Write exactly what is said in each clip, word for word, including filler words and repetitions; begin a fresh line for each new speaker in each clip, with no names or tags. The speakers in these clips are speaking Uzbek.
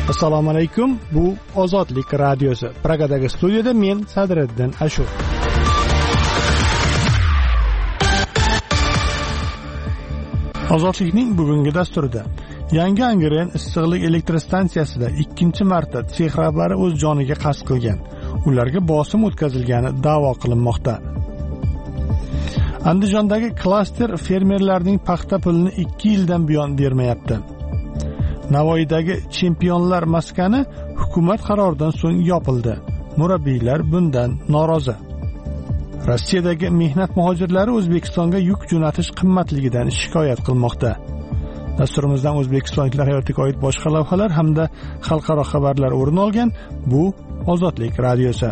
Assalomu alaykum. Bu Ozodlik radiosi. Pragadagi studiyada men Sadriddin Ashur. Ozodlikning bugungi dasturida Yangi Angren issiqlik elektr stansiyasida ikkinchi marta sex rahbari o'z joniga qasd qilgan. Ularga bosim o'tkazilgani da'vo qilinmoqda. Andijondagi klaster fermerlarning paxta pulini ikki yildan buyon bermayapti. Navoiydagi chempionlar maskani hukumat qaroridan so'ng yopildi. Murabbiylar bundan norozi. Rossiyadagi mehnat muhojirlari O'zbekistonga yuk jo'natish qimmatligidan shikoyat qilmoqda. Dasturimizdan o'zbekistonliklar hayotiga oid boshqa lavhalar hamda xalqaro xabarlar o'rin olgan. Bu Ozodlik radiosi.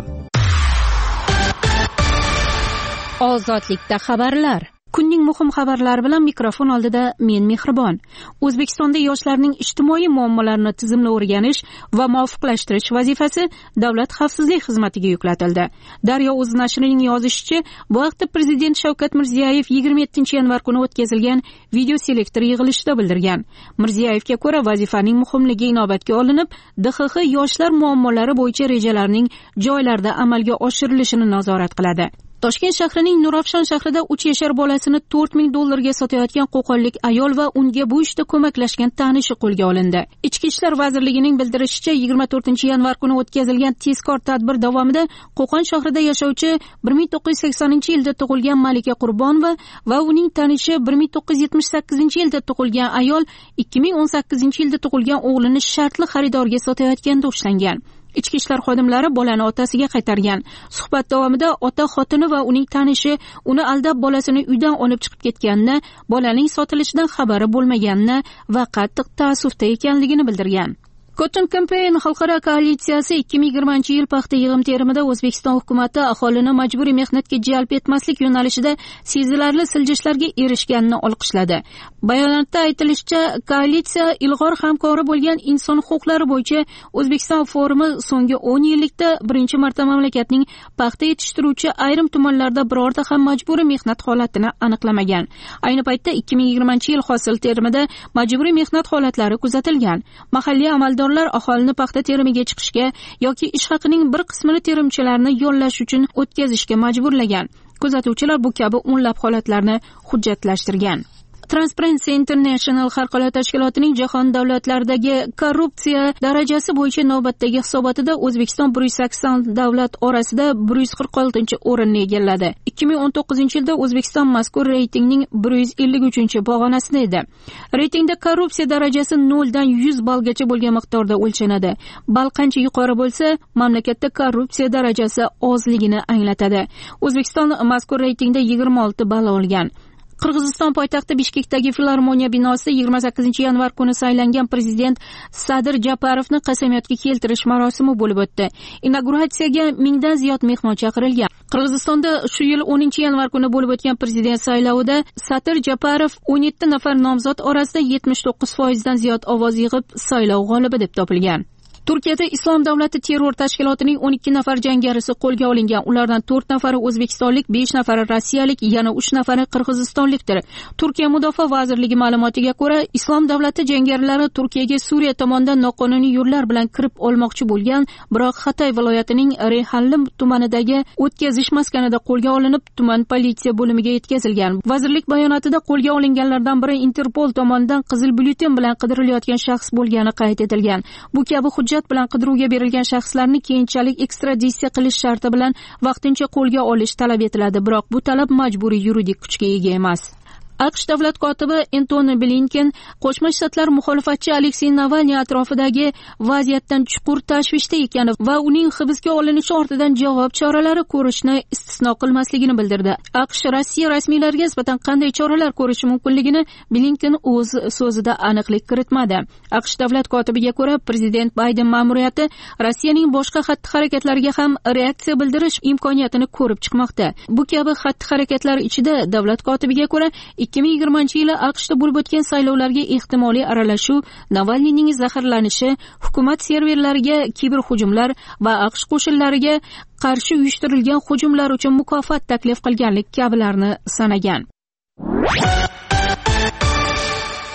Ozodlikda xabarlar. Kunning muhim xabarlari bilan mikrofon oldida men Mehribon. O'zbekistonda yoshlarning ijtimoiy muammolarini tizimli o'rganish va muvofiqlashtirish vazifasi Davlat xavfsizlik xizmatiga yuklatildi. Daryo o'z nashrining yozishicha, bu haqda Prezident Shavkat Mirziyoyev yigirma yettinchi yanvar kuni o'tkazilgan video selektor yig'ilishida bildirgan. Mirziyoyevga ko'ra, vazifaning muhimligi inobatga olinib, D X X yoshlar muammolari bo'yicha rejalarning joylarda amalga oshirilishini nazorat qiladi. Toshkent shahrining Nurafshon shahrida uch yashar bolasini to'rt ming dollarga sotayotgan qo'qonlik ayol va unga bu ishda ko'maklashgan tanishi qo'lga olindi. Ichki ishlar vazirligining bildirishicha, yigirma to'rtinchi yanvar kuni o'tkazilgan tezkor tadbir davomida Qo'qon shahrida yashovchi bir ming to'qqiz yuz saksoninchi yilda tug'ilgan Malika Qurbonova va uning tanishi bir ming to'qqiz yuz yetmish sakkizinchi yilda tug'ilgan ayol ikki ming o'n sakkizinchi yilda tug'ilgan o'g'lini shartli xaridorga sotayotganda ushlangan. Ichki ishlar xodimlari bolani otasiga qaytargan. Suhbat davomida ota xotini va uning tanishi uni aldab bolasini uydan olib chiqib ketganini, bolaning sotilishidan xabari bo'lmaganini va qattiq ta'assufda ekanligini bildirgan. Cotton Campaign xalqaro koalitsiyasi ikki ming yigirmanchi yil paxta yig'im-terimida O'zbekiston hukumatı aholini majburiy mehnatga jalb etmaslik yo'nalishida sezilarli siljishlarga erishganini olqishladi. Bayonotda aytilishicha, koalitsiya ilg'or hamkori bo'lgan inson huquqlari bo'yicha O'zbekiston forumi so'nggi o'n yillikda birinchi marta mamlakatning paxta yetishtiruvchi ayrim tumanlarda birorta ham majburiy mehnat holatini aniqlamagan. Ayni paytda ikki ming yigirmanchi yil hosil terimida majburiy mehnat holatlari kuzatilgan. Mahalliy amaldor aholini paxta terimiga chiqishga yoki ish haqining bir qismini terimchilarni yollash uchun o'tkazishga majburlagan. Kuzatuvchilar bu kabi o'nlab holatlarni hujjatlashtirgan. Transparency International xalqaro tashkilotining jahon davlatlaridagi korrupsiya darajasi bo'yicha navbatdagi hisobotida O'zbekiston bir yuz sakson davlat orasida bir yuz qirq oltinchi o'rinni egalladi. ikki ming o'n to'qqizinchi yilda O'zbekiston mazkur reytingning bir yuz ellik uchinchi pog'onasida edi. Reytingda korrupsiya darajasi nol dan yuz ballgacha bo'lgan miqdorda o'lchanadi. Ball qancha yuqori bo'lsa, mamlakatda korrupsiya darajasi ozligini anglatadi. O'zbekiston mazkur reytingda yigirma olti ball olgan. Qirg'iziston poytaxti Bishkekdagi Filarmoniya binosida yigirma sakkizinchi yanvar kuni saylangan prezident Sadir Japarovni qasamyodga keltirish marosimi bo'lib o'tdi. Inauguratsiyaga mingdan ziyod mehmon chaqirilgan. Qirg'izistonda shu yil o'ninchi yanvar kuni bo'lib o'tgan prezident saylovida Sadir Japarov o'n yetti nafar nomzod orasida yetmish to'qqiz foiz dan ziyod ovoz yig'ib saylov g'olibi deb topilgan. Turkiyada Islom davlati terror tashkilotining o'n ikki nafar jangarisi qo'lga olingan. Ulardan to'rt nafari o'zbekistonlik, besh nafari rossiyalik, yana uch nafari qirg'izistonlikdir. Turkiya mudofaa vazirligi ma'lumotiga ko'ra, Islom davlati jangarilari Turkiyaga Suriya tomonidan noqonuniy yo'llar bilan kirib olmoqchi bo'lgan, biroq Xatay viloyatining Reyhanli tumanidagi o'tkazish maskanida qo'lga olinib, tuman politsiya bo'limiga yetkazilgan. Vazirlik bayonotida qo'lga olinganlardan biri Interpol tomonidan qizil byulleten bilan qidirilayotgan shaxs bo'lgani qayd etilgan. Bu kabi hujjat bilan qidiruvga berilgan shaxslarni keyinchalik ekstraditsiya qilish sharti bilan vaqtincha qo'lga olish talab etiladi, biroq bu talab majburiy yuridik kuchga ega emas. AQSh davlat kotibi Antony Blinken Qo'shma Shtatlar muxolifatchi Aleksey Navalniy atrofidagi vaziyatdan chuqur tashvishda ekani va uning hibsga olinishi ortidan javob choralari ko'rishni istisno qilmasligini bildirdi. AQSh Rossiya rasmiylariga nisbatan qanday choralar ko'rishi mumkinligini Blinken o'z so'zida aniqlik kiritmadi. AQSh davlat kotibiga ko'ra, prezident Bayden ma'muriyati Rossiyaning boshqa xatti-harakatlariga ham reaksiya bildirish imkoniyatini ko'rib chiqmoqda. Bu kabi xatti-harakatlar ichida davlat kotibiga ko'ra ikki ming yigirmanchi yili AQShda bo'lib o'tgan saylovlarga ehtimoliy aralashuv, Navalniyning zaharlanishi, hukumat serverlariga kiberhujumlar va AQSh qo'shinlariga qarshi uyushtirilgan hujumlar uchun mukofot taklif qilganlik kabilarni sanagan.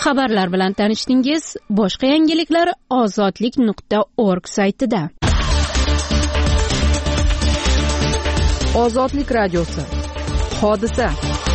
Xabarlar bilan tanishdingiz. Boshqa yangiliklar ozodlik nuqta org saytida.
Ozodlik radiosi. Hodisa.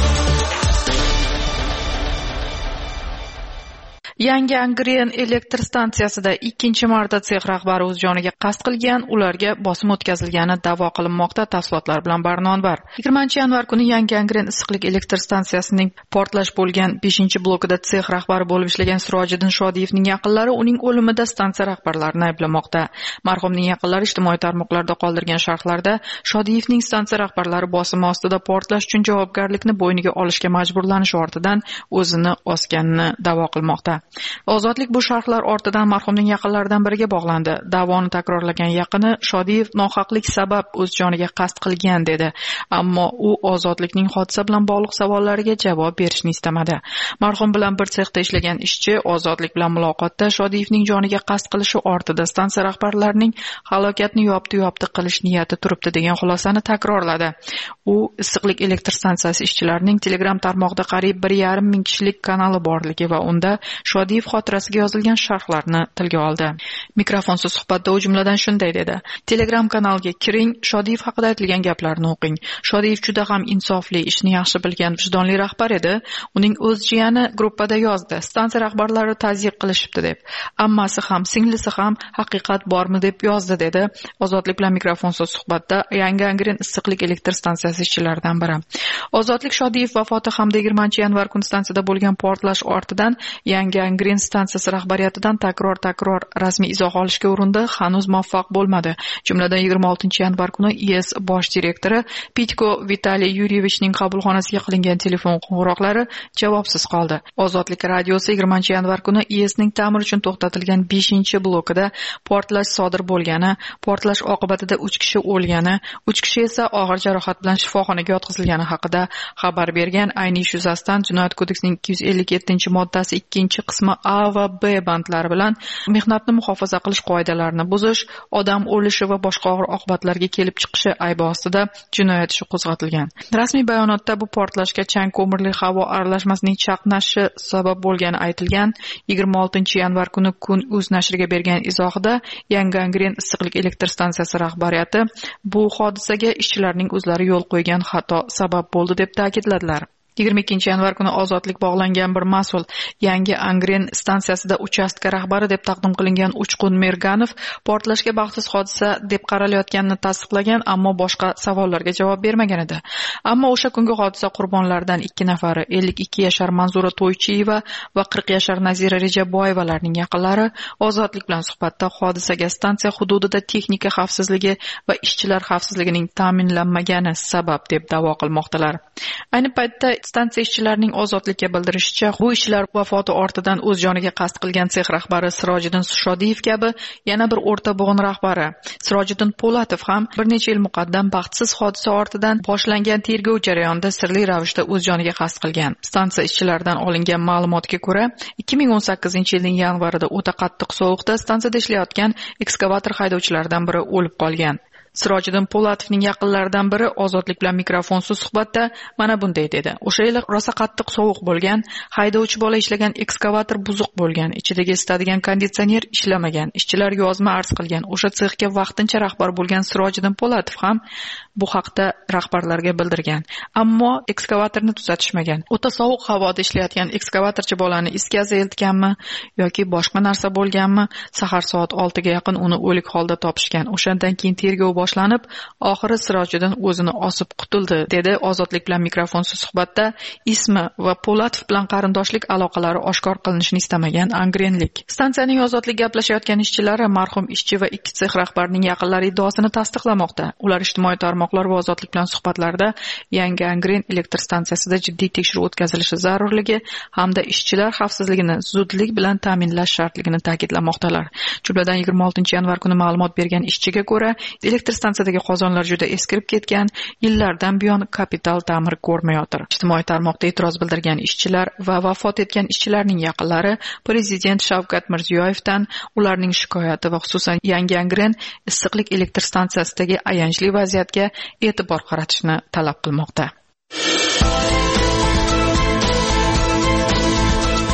Yangi Angren elektr stansiyasida ikkinchi marta sex rahbari o'z joniga qasd qilgan, ularga bosim o'tkazilgani da'vo qilinmoqda. Tafsilotlar bilan Barnonvar. yigirmanchi yanvar kuni Yangi Angren issiqlik elektr stansiyasining portlash bo'lgan beshinchi blokida sex rahbari bo'lib ishlagan Sirojiddin Shodiyevning yaqinlari uning o'limida stansiya rahbarlarini ayblamoqda. Marhumning yaqinlari ijtimoiy tarmoqlarda qoldirgan sharhlarda Shodiyevning stansiya rahbarlari bosimi ostida portlash uchun javobgarlikni bo'yniga olishga majburlanishi ortidan o'zini osganini da'vo qilmoqda. Ozodlik bu sharhlar ortidan marhumning yaqinlaridan biriga bog'landi. Da'voni takrorlagan yaqini Shodiyev nohaqlik sabab o'z joniga qasd qilgan dedi, ammo u Ozodlikning hodisa bilan bog'liq savollariga javob berishni istamadi. Marhum bilan bir sexda ishlagan ishchi Ozodlik bilan muloqotda Shodiyevning joniga qasd qilishi ortida stansiya rahbarlarining halokatni yopdi-yopdi qilish niyati turibdi degan xulosani takrorladi. U issiqlik elektr stansiyasi ishchilarining Telegram tarmog'ida qariyb bir yarim ming kishilik kanali borligi va unda Shodiyev xotirasiga yozilgan sharhlarni tilga oldi. Mikrofonsiz suhbatda u jumladan shunday dedi: Telegram kanalga kiring, Shodiyev haqida aytilgan gaplarni o'qing. Shodiyev juda ham insofli, ishni yaxshi bilgan, vijdonli rahbar edi. Uning o'z jiyani gruppada yozdi. Stansiya rahbarlari tazyiq qilishibdi deb. Ammasi ham, singlisi ham haqiqat bormi deb yozdi dedi. Ozodlik bilan mikrofonsiz suhbatda Yangi Angren issiqlik elektr stansiyasi ishchilaridan biri. Ozodlik Shodiyev vafoti hamda yigirmanchi yanvar kuni stansiyada bo'lgan portlash ortidan Yangi Angren stansiyasi rahbariyatidan takror-takror rasmiy izoh olishga urindi, hanuz muvaffaq bo'lmadi. Jumladan yigirma oltinchi yanvar kuni I S bosh direktori Pitko Vitaliy Yuryevichning qabulxonasiga qilingan telefon qo'ng'iroqlari javobsiz qoldi. Ozodlik radiosi yigirmanchi yanvar kuni I S ning ta'mir uchun to'xtatilgan beshinchi blokida portlash sodir bo'lgani, portlash oqibatida uch kishi o'lgani, uch kishi esa og'ir jarohat bilan shifoxonaga yotqizilgani haqida xabar bergan. Ayni ish yuzasidan Jinoyat kodeksining ikki yuz ellik yettinchi moddasi ikkinchi qismi A va B bandlari bilan mehnatni muhofaza qilish qoidalarini buzish, odam o'lishi va boshqa og'ir oqibatlarga kelib chiqishi aybi ostida jinoyat ishi qo'zg'atilgan. Rasmiy bayonotda bu portlashga chang ko'mirli havo aralashmasining chaqnashi sabab bo'lgani aytilgan. yigirma oltinchi yanvar kuni Kun uz nashriga bergan izohida Yangi Angren issiqlik elektr stansiyasi rahbariyati bu hodisaga ishchilarning o'zlari yo'l qo'ygan xato sabab bo'ldi deb ta'kidladilar. yigirma ikkinchi yanvar kuni Ozodlik bog'langan bir mas'ul Yangi Angren stansiyasida uchastka rahbari deb taqdim qilingan Uchqun Merganov portlashga baxtsiz hodisa deb qaralayotganini tasdiqlagan, ammo boshqa savollarga javob bermagan edi. Ammo o'sha kungi hodisa qurbonlaridan ikki nafari ellik ikki yashar Manzura To'ychiyeva va qirq yashar Nazira Rejaboyevalarning yaqinlari Ozodlik bilan suhbatda hodisaga stansiya hududida texnika xavfsizligi va ishchilar xavfsizligining ta'minlanmagani sabab deb da'vo qilmoqdalar. Ayni paytda stansiya ishchilarining Ozodlikka bildirishicha, bu ishchilar vafoti ortidan o'z joniga qasd qilgan sex rahbari Sirojiddin Shodiyev kabi yana bir o'rta bo'g'in rahbari Sirojiddin Po'latov ham bir necha yil muqaddam baxtsiz hodisa ortidan boshlangan tergov jarayonida sirli ravishda o'z joniga qasd qilgan. Stansiya ishchilaridan olingan ma'lumotga ko'ra, ikki ming o'n sakkizinchi yilning yanvarida o'ta qattiq sovuqda stansiyada ishlayotgan ekskavator haydovchilaridan biri o'lib qolgan. Sirojiddin Po'latovning yaqinlaridan biri Ozodlik bilan mikrofonsiz suhbatda mana bunday dedi: O'sha yil rosa qattiq sovuq bo'lgan, haydovchi bola ishlagan ekskavator buzuq bo'lgan, ichidagi isitadigan konditsioner ishlamagan, ishchilar yozma arz qilgan. O'sha sexga vaqtincha rahbar bo'lgan Sirojiddin Po'latov ham bu haqda rahbarlarga bildirgan, ammo ekskavatorni tuzatishmagan. O'ta sovuq havoda ishlayotgan ekskavatorchi bolani iskaza eltganmi yoki boshqa narsa bo'lganmi? Sahar soat oltiga yaqin uni o'lik holda topishgan. O'shandan keyin tergov boshlanib, oxiri Sirojiddin o'zini osib qutuldi, dedi Ozodlik bilan mikrofonsiz suhbatda ismi va Po'latov bilan qarindoshlik aloqalari oshkor qilinishini istamagan angrenlik. Stansiyaning Ozodlik gaplashayotgan ishchilari marhum ishchi va ikki sex rahbarining yaqinlari iddaosini tasdiqlamoqda. Ular ijtimoiy tarmoqlar va Ozodlik bilan suhbatlarda Yangi Angren elektr stansiyasida jiddiy tekshiruv o'tkazilishi zarurligi hamda ishchilar xavfsizligini zudlik bilan ta'minlash shartligini ta'kidlamoqdalar. Jumladan yigirma oltinchi yanvar kuni ma'lumot bergan ishchiga ko'ra, elektr stansiyadagi qozonlar juda eskirib ketgan, yillardan buyon kapital ta'mir ko'rmayotir. Ijtimoiy tarmoqda e'tiroz bildirgan ishchilar va vafot etgan ishchilarning yaqinlari Prezident Shavkat Mirziyoyevdan ularning shikoyati va xususan Yangi Angren issiqlik elektr stansiyasidagi ayanchli vaziyatga e'tibor qaratishni talab qilmoqda.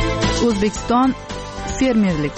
O'zbekiston fermerlik.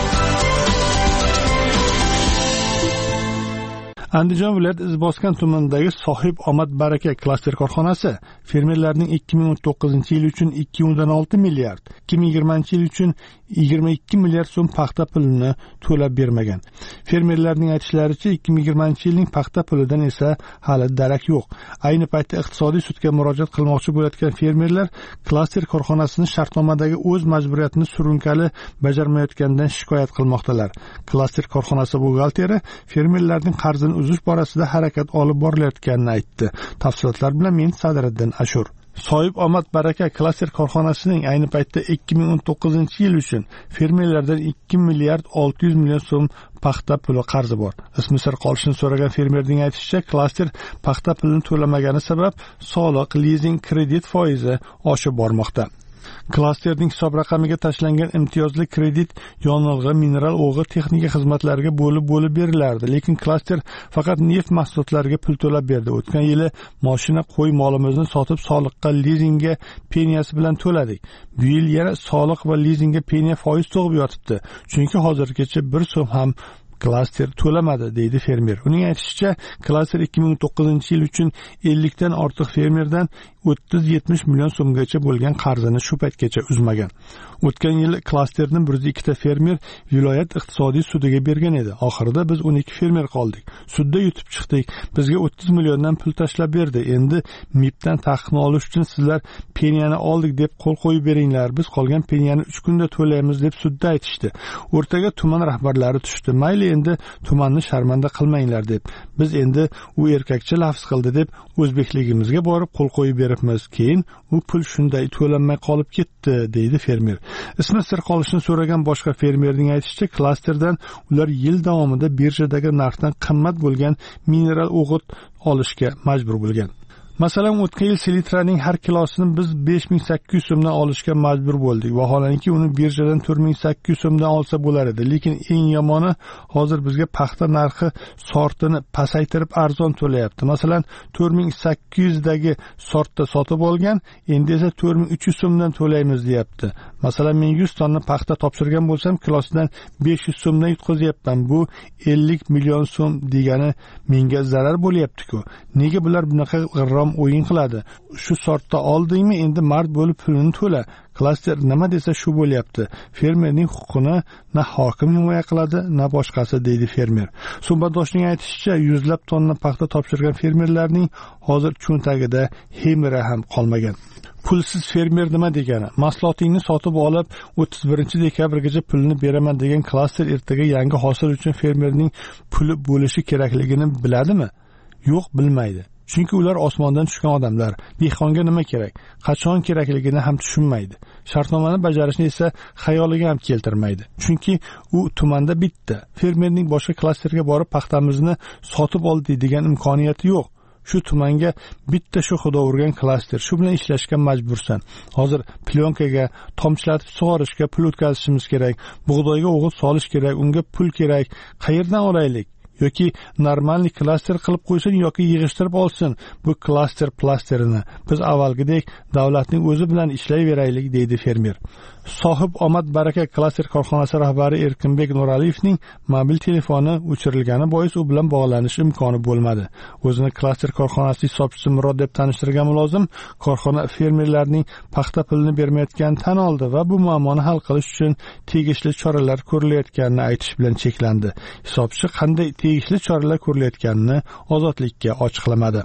Andijon viloyati Izboskan tumanidagi Sohib Omad Baraka klaster korxonasi fermerlarning ikki ming o'n to'qqizinchi yil uchun ikki butun olti milliard, ikki ming yigirmanchi yil uchun yigirma ikki milliard so'm paxta pulini to'lab bermagan. Fermerlarning aytishlaricha, ikki ming yigirmanchi yilning paxta pulidan esa hali darak yo'q. Ayni paytda iqtisodiy sudga murojaat qilmoqchi bo'layotgan fermerlar klaster korxonasini shartnomadagi o'z majburiyatini surunkali bajarmayotganidan shikoyat qilmoqdalar. Klaster korxonasi buxgalteri fermerlarning qarzini uzish borasida harakat olib borilayotganini aytdi. Tafsilotlar bilan men Sadriddin Ashur. Sohib Omad Baraka klaster korxonasining ayni paytda ikki ming o'n to'qqizinchi yil uchun fermerlardan ikki milliard olti yuz million so'm paxta puli qarzi bor. Ismi sir qolishini so'ragan fermerning aytishicha, klaster paxta pulini to'lamagani sabab soliq, lizing, kredit foizi oshib bormoqda. Klasterning hisob raqamiga tashlangan imtiyozli kredit yonilg'i, mineral o'g'i, texnika xizmatlariga bo'lib-bo'lib berilardi, lekin klaster faqat neft mahsulotlariga pul to'lab berdi. O'tgan yili mashina, qo'y molimizni sotib soliqqa, lizingga, peniyasi bilan to'ladik. Bu yil yana soliq va lizingga peniya foiz to'g'ib yotibdi. Chunki hozirgacha bir so'm ham klaster to'lamadi, deydi fermer. Uning aytishicha, klaster ikki ming o'n to'qqizinchi yil uchun ellikdan ortiq fermerdan o'ttiz yetmish million so'mgacha bo'lgan qarzini shu paytgacha uzmagan. O'tgan yili klasterni bir yuz ikkita fermer viloyat iqtisodiy sudiga bergan edi. Oxirida biz o'n ikki fermer qoldik. Sudda yutib chiqdik. Bizga o'ttiz milliondan pul tashlab berdi. Endi M I Bdan taqiqni olish uchun sizlar peniyani oldik deb qo'l qo'yib beringlar. Biz qolgan peniyani uch kunda to'laymiz deb sudda aytishdi. O'rtaga tuman rahbarlari tushdi. Mayli, endi tumanni sharmanda qilmanglar deb. Biz endi u erkakcha lafz qildi deb o'zbekligimizga borib qo'l qo'yib beribmiz. Keyin u pul shunday to'lanmay qolib ketdi, deydi fermer. Ismi sir qolishini so'ragan boshqa fermerning aytishicha, klasterdan ular yil davomida birjadagi narxdan qimmat bo'lgan mineral o'g'it olishga majbur bo'lgan. Masalan, o'tgan yil selitraning har kilosini biz besh ming sakkiz yuz so'mdan olishga majbur bo'ldik. Vaholanki uni birjadan to'rt ming sakkiz yuz so'mdan olsa bo'lar edi. Lekin eng yomoni, hozir bizga paxta narxi sortini pasaytirib arzon to'layapti. Masalan, to'rt ming sakkiz yuz dagi sortda sotib olgan, endi esa to'rt ming uch yuz so'mdan to'laymiz deyapti. Masalan, men yuz tonna paxta topshirgan bo'lsam, kilosidan besh yuz so'mdan yutqazyapman. Bu ellik million so'm degani menga zarar bo'lyapti-ku. Nega bular bunaqa g'irrom o'yin qiladi? Shu sortda oldingmi, endi mard bo'lib pulini to'la. Klaster nima desa shu bo'lyapti. Fermerning huquqini na hokim himoya qiladi, na boshqasi, deydi fermer. Suhbatdoshning aytishicha, yuzlab tonna paxta topshirgan fermerlarning hozir cho'ntagida hemira ham qolmagan. Pulsiz fermer nima degani? Mahsulotingni sotib olib, o'ttiz birinchi dekabrgacha pulni beraman degan klaster ertaga yangi hosil uchun fermerning puli bo'lishi kerakligini biladimi? Yo'q, bilmaydi. Chunki ular osmondan tushgan odamlar. Dehqonga nima kerak, qachon kerakligini ham tushunmaydi. Shartnomani bajarishni esa xayoliga ham keltirmaydi. Chunki u tumanda bitta. Fermerning boshqa klasterga borib paxtamizni sotib ol deydigan imkoniyati yo'q. Shu tumanga bitta shu xudo urgan klaster, shu bilan ishlashga majbursan. Hozir plyonkaga, tomchilatib sug'orishga pul o'tkazishimiz kerak, bug'doyga o'g'it solish kerak, unga pul kerak. Qayerdan olaylik? Yoki normalniy klaster qilib qo'ysin yoki yig'ishtirib olsin bu klaster plasterini. Biz avvalgidek davlatning o'zi bilan ishlayveraylik, deydi fermer. Sohib Omad Baraka klaster korxonasi rahbari Erkinbek Nuraliyevning mobil telefoni o'chirilgani bois u bilan bog'lanish imkoni bo'lmadi. O'zini klaster korxonasi hisobchisi Murod deb tanishtirgan mulozim korxona fermerlarning paxta pulini bermayotganini tan oldi va bu muammoni hal qilish uchun tegishli choralar ko'rilayotganini aytish bilan cheklandi. Hisobchi qanday tegishli choralar ko'rilayotganini Ozodlikka ochiqlamadi.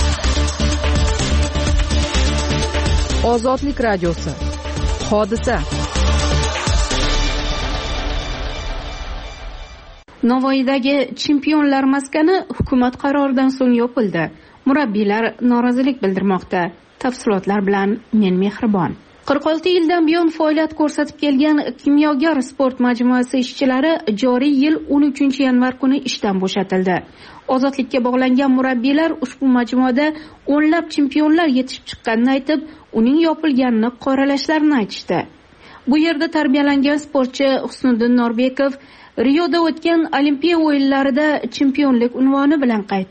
Ozodlik radiosi. Hodisa.
Navoiydagi chempionlar maskani hukumat qaroridan so'ng yopildi. Murabbiylar norozilik bildirmoqda. Tafsilotlar bilan men Mehribon. qirq olti yildan buyon faoliyat ko'rsatib kelgan Kimyogar sport majmuasi ishchilari joriy yil o'n uchinchi yanvar kuni ishdan bo'shatildi. Ozodlikka bog'langan murabbiylar ushbu majmuada o'nlab chempionlar yetishib chiqqanini aytib, uning yopilganini qoralashlarini aytishdi. Bu yerda tarbiyalangan sportchi Husniddin Norbekov Rioda o'tgan Olimpiya o'yinlarida chempionlik unvoni bilan qaytdi.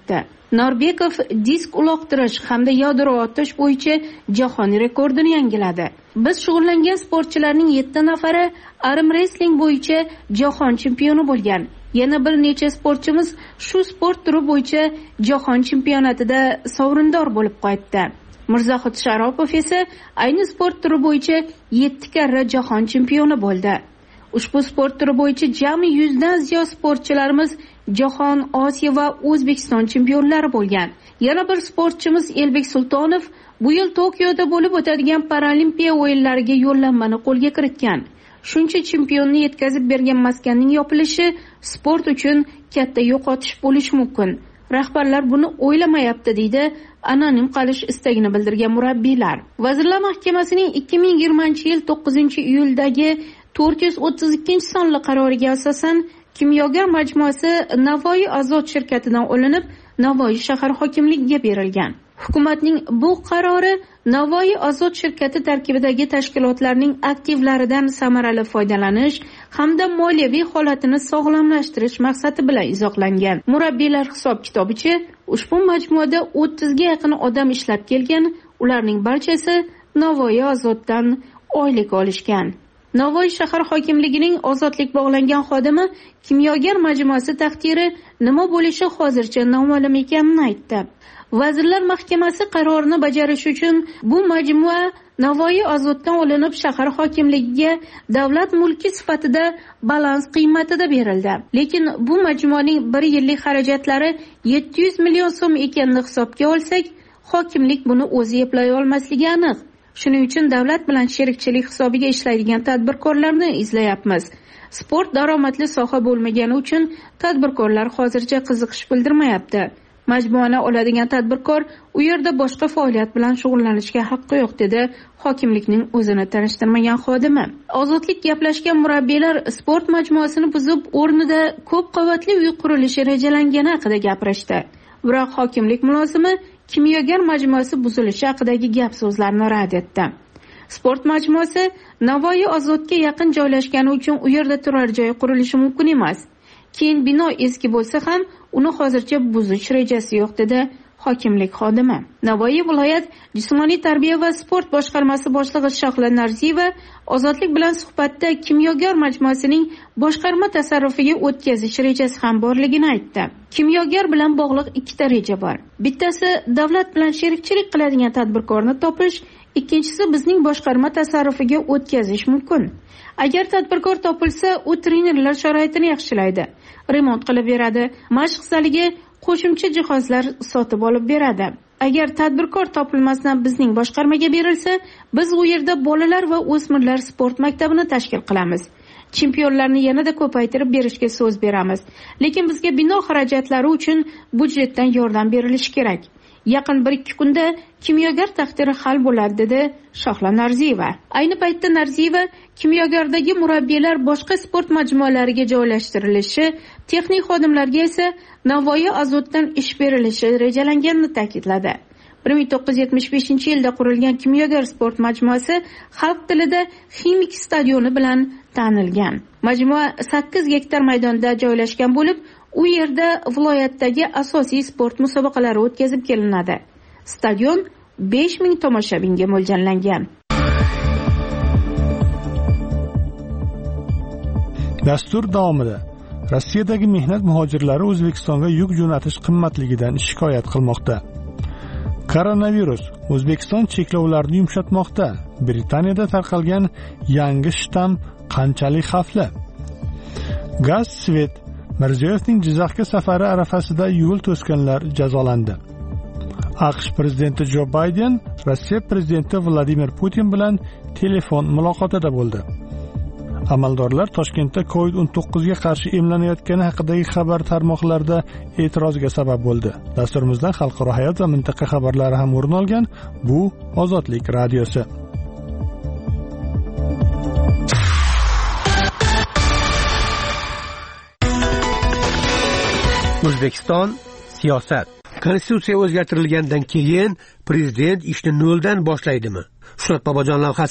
Norbekov disk uloqtirish hamda yadro otish bo'yicha jahon rekordini yangiladi. Biz shug'ullangan sportchilarning yetti nafari arm wrestling bo'yicha jahon chempioni bo'lgan. Yana bir necha sportchimiz shu sport turi bo'yicha jahon chempionatida sovrindor bo'lib qaytdi. Mirzohid Sharopov esa ayni sport turi bo'yicha yetti karra jahon chempioni bo'ldi. Ushbu sport turi bo'yicha jami yuzdan ziyod sportchilarimiz jahon, Osiyo va O'zbekiston chempionlari bo'lgan. Yana bir sportchimiz Elbek Sultonov bu yil Tokioda bo'lib o'tadigan Paralimpiya o'yinlariga yo'llanmani qo'lga kiritgan. Shuncha chempionni yetkazib bergan maskanning yopilishi sport uchun katta yo'qotish bo'lishi mumkin. Rahbarlar buni o'ylamayapti, deydi anonim qolish istagini bildirgan murabbiylar. Vazirlar Mahkamasining ikki ming yigirmanchi yil to'qqizinchi iyuldagi to'rt yuz o'ttiz ikkinchi sonli qaroriga asosan kimyogar majmuasi Navoiy Azot shirkatidan olinib, Navoiy shahar hokimligiga berilgan. Hukumatning bu qarori Navoiy Azot shirkati tarkibidagi tashkilotlarning aktivlaridan samarali foydalanish hamda moliyaviy holatini sog'lomlashtirish maqsadi bilan izohlangan. Murabbiylar hisob-kitobicha ushbu majmuada o'ttizga yaqin odam ishlab kelgan, ularning barchasi Navoiy Azotdan oylik olishgan. Navoiy shahar hokimligining ozodlik bog'langan xodimi kimyogar majmuasi taqdiri nima bo'lishi hozircha noma'lum ekanini aytdi. Vazirlar Mahkamasi qarorini bajarish uchun bu majmua Navoiy Azotdan olinib shahar hokimligiga davlat mulki sifatida balans qiymatida berildi. Lekin bu majmuaning bir yillik xarajatlari yetti yuz million so'm ekanini hisobga olsak, hokimlik buni o'zi eplay olmasligi aniq. Shuning uchun davlat bilan sherikchilik hisobiga ishlaydigan tadbirkorlarni izlayapmiz. Sport daromadli soha bo'lmagani uchun tadbirkorlar hozircha qiziqish bildirmayapti. Majmuani oladigan tadbirkor u yerda boshqa faoliyat bilan shug'ullanishga haqqi yo'q, dedi hokimlikning o'zini tanishtirmagan xodimi. Ozodlik gaplashgan murabbiylar sport majmuasini buzib o'rnida ko'p qavatli uy qurilishi rejalangani haqida gapirishdi. Biroq hokimlik mulozimi kimyogar majmuasi buzilishi haqidagi gap so'zlarni rad etdi. Sport majmuasi Navoiy Azotga yaqin joylashgani uchun u yerda turar joy qurilishi mumkin emas. Keyin bino eski bo'lsa ham uni hozircha buzish rejasi yo'q, dedi hokimlik xodimi. Navoiy viloyat jismoniy tarbiya va sport boshqarmasi boshlig'i Shohla Narziyeva ozodlik bilan suhbatda kimyogar majmuasining boshqarma tasarrufiga o'tkazish rejasi ham borligini aytdi. Kimyogar bilan bog'liq ikkita reja bor. Bittasi davlat bilan sherikchilik qiladigan tadbirkorni topish, ikkinchisi bizning boshqarma tasarrufiga o'tkazish mumkin. Agar tadbirkor topilsa, u trenerlar sharoitini yaxshilaydi, remont qilib beradi, mashq zaliga qo'shimcha jihozlar sotib olib beradi. Agar tadbirkor topilmasdan bizning boshqarmaga berilsa, biz u yerda bolalar va o'smirlar sport maktabini tashkil qilamiz. Chempionlarni yanada ko'paytirib berishga so'z beramiz. Lekin bizga bino xarajatlari uchun budjetdan yordam berilishi kerak. Yaqin bir ikki kunda kimyogar taqdiri hal bo'ladi, dedi Shohla Narziyeva. Ayni paytda Narziyeva kimyogardagi murabbiylar boshqa sport majmualariga joylashtirilishi, texnik xodimlarga esa Navoiy Azotdan ish berilishi rejalanganini ta'kidladi. bir ming to'qqiz yuz yetmish beshinchi yilda qurilgan kimyogar sport majmuasi xalq tilida Ximik stadioni bilan tanilgan. Majmua sakkiz gektar maydonda joylashgan bo'lib, u yerda viloyatdagi asosiy sport musobaqalari o'tkazib kelinadi. Stadion besh ming tomoshabinga mo'ljallangan.
Dastur davomida Rossiyadagi mehnat muhojirlari O'zbekistonga yuk jo'natish qimmatligidan shikoyat qilmoqda. Koronavirus O'zbekiston cheklovlarini yumshatmoqda. Britaniyada tarqalgan yangi shtamm qanchalik xavfli? Gaz Svet Mirziyoyevning Jizzaxga safari arafasida yo'l to'sganlar jazolandi. AQSh prezidenti Jo Bayden Rossiya prezidenti Vladimir Putin bilan telefon muloqotida bo'ldi. Amaldorlar Toshkentda kovid o'n to'qqiz ga qarshi emlanayotgani haqidagi xabar tarmoqlarida e'tirozga sabab bo'ldi. Dasturimizdan xalqaro hayot va mintaqa xabarlari ham o'rin olgan. Bu Ozodlik radiosi.
O'zbekiston siyosat. Konstitutsiya o'zgartirilgandan keyin prezident ishni noldan boshlaydimi? Shuhrat Bobojon lavhasi.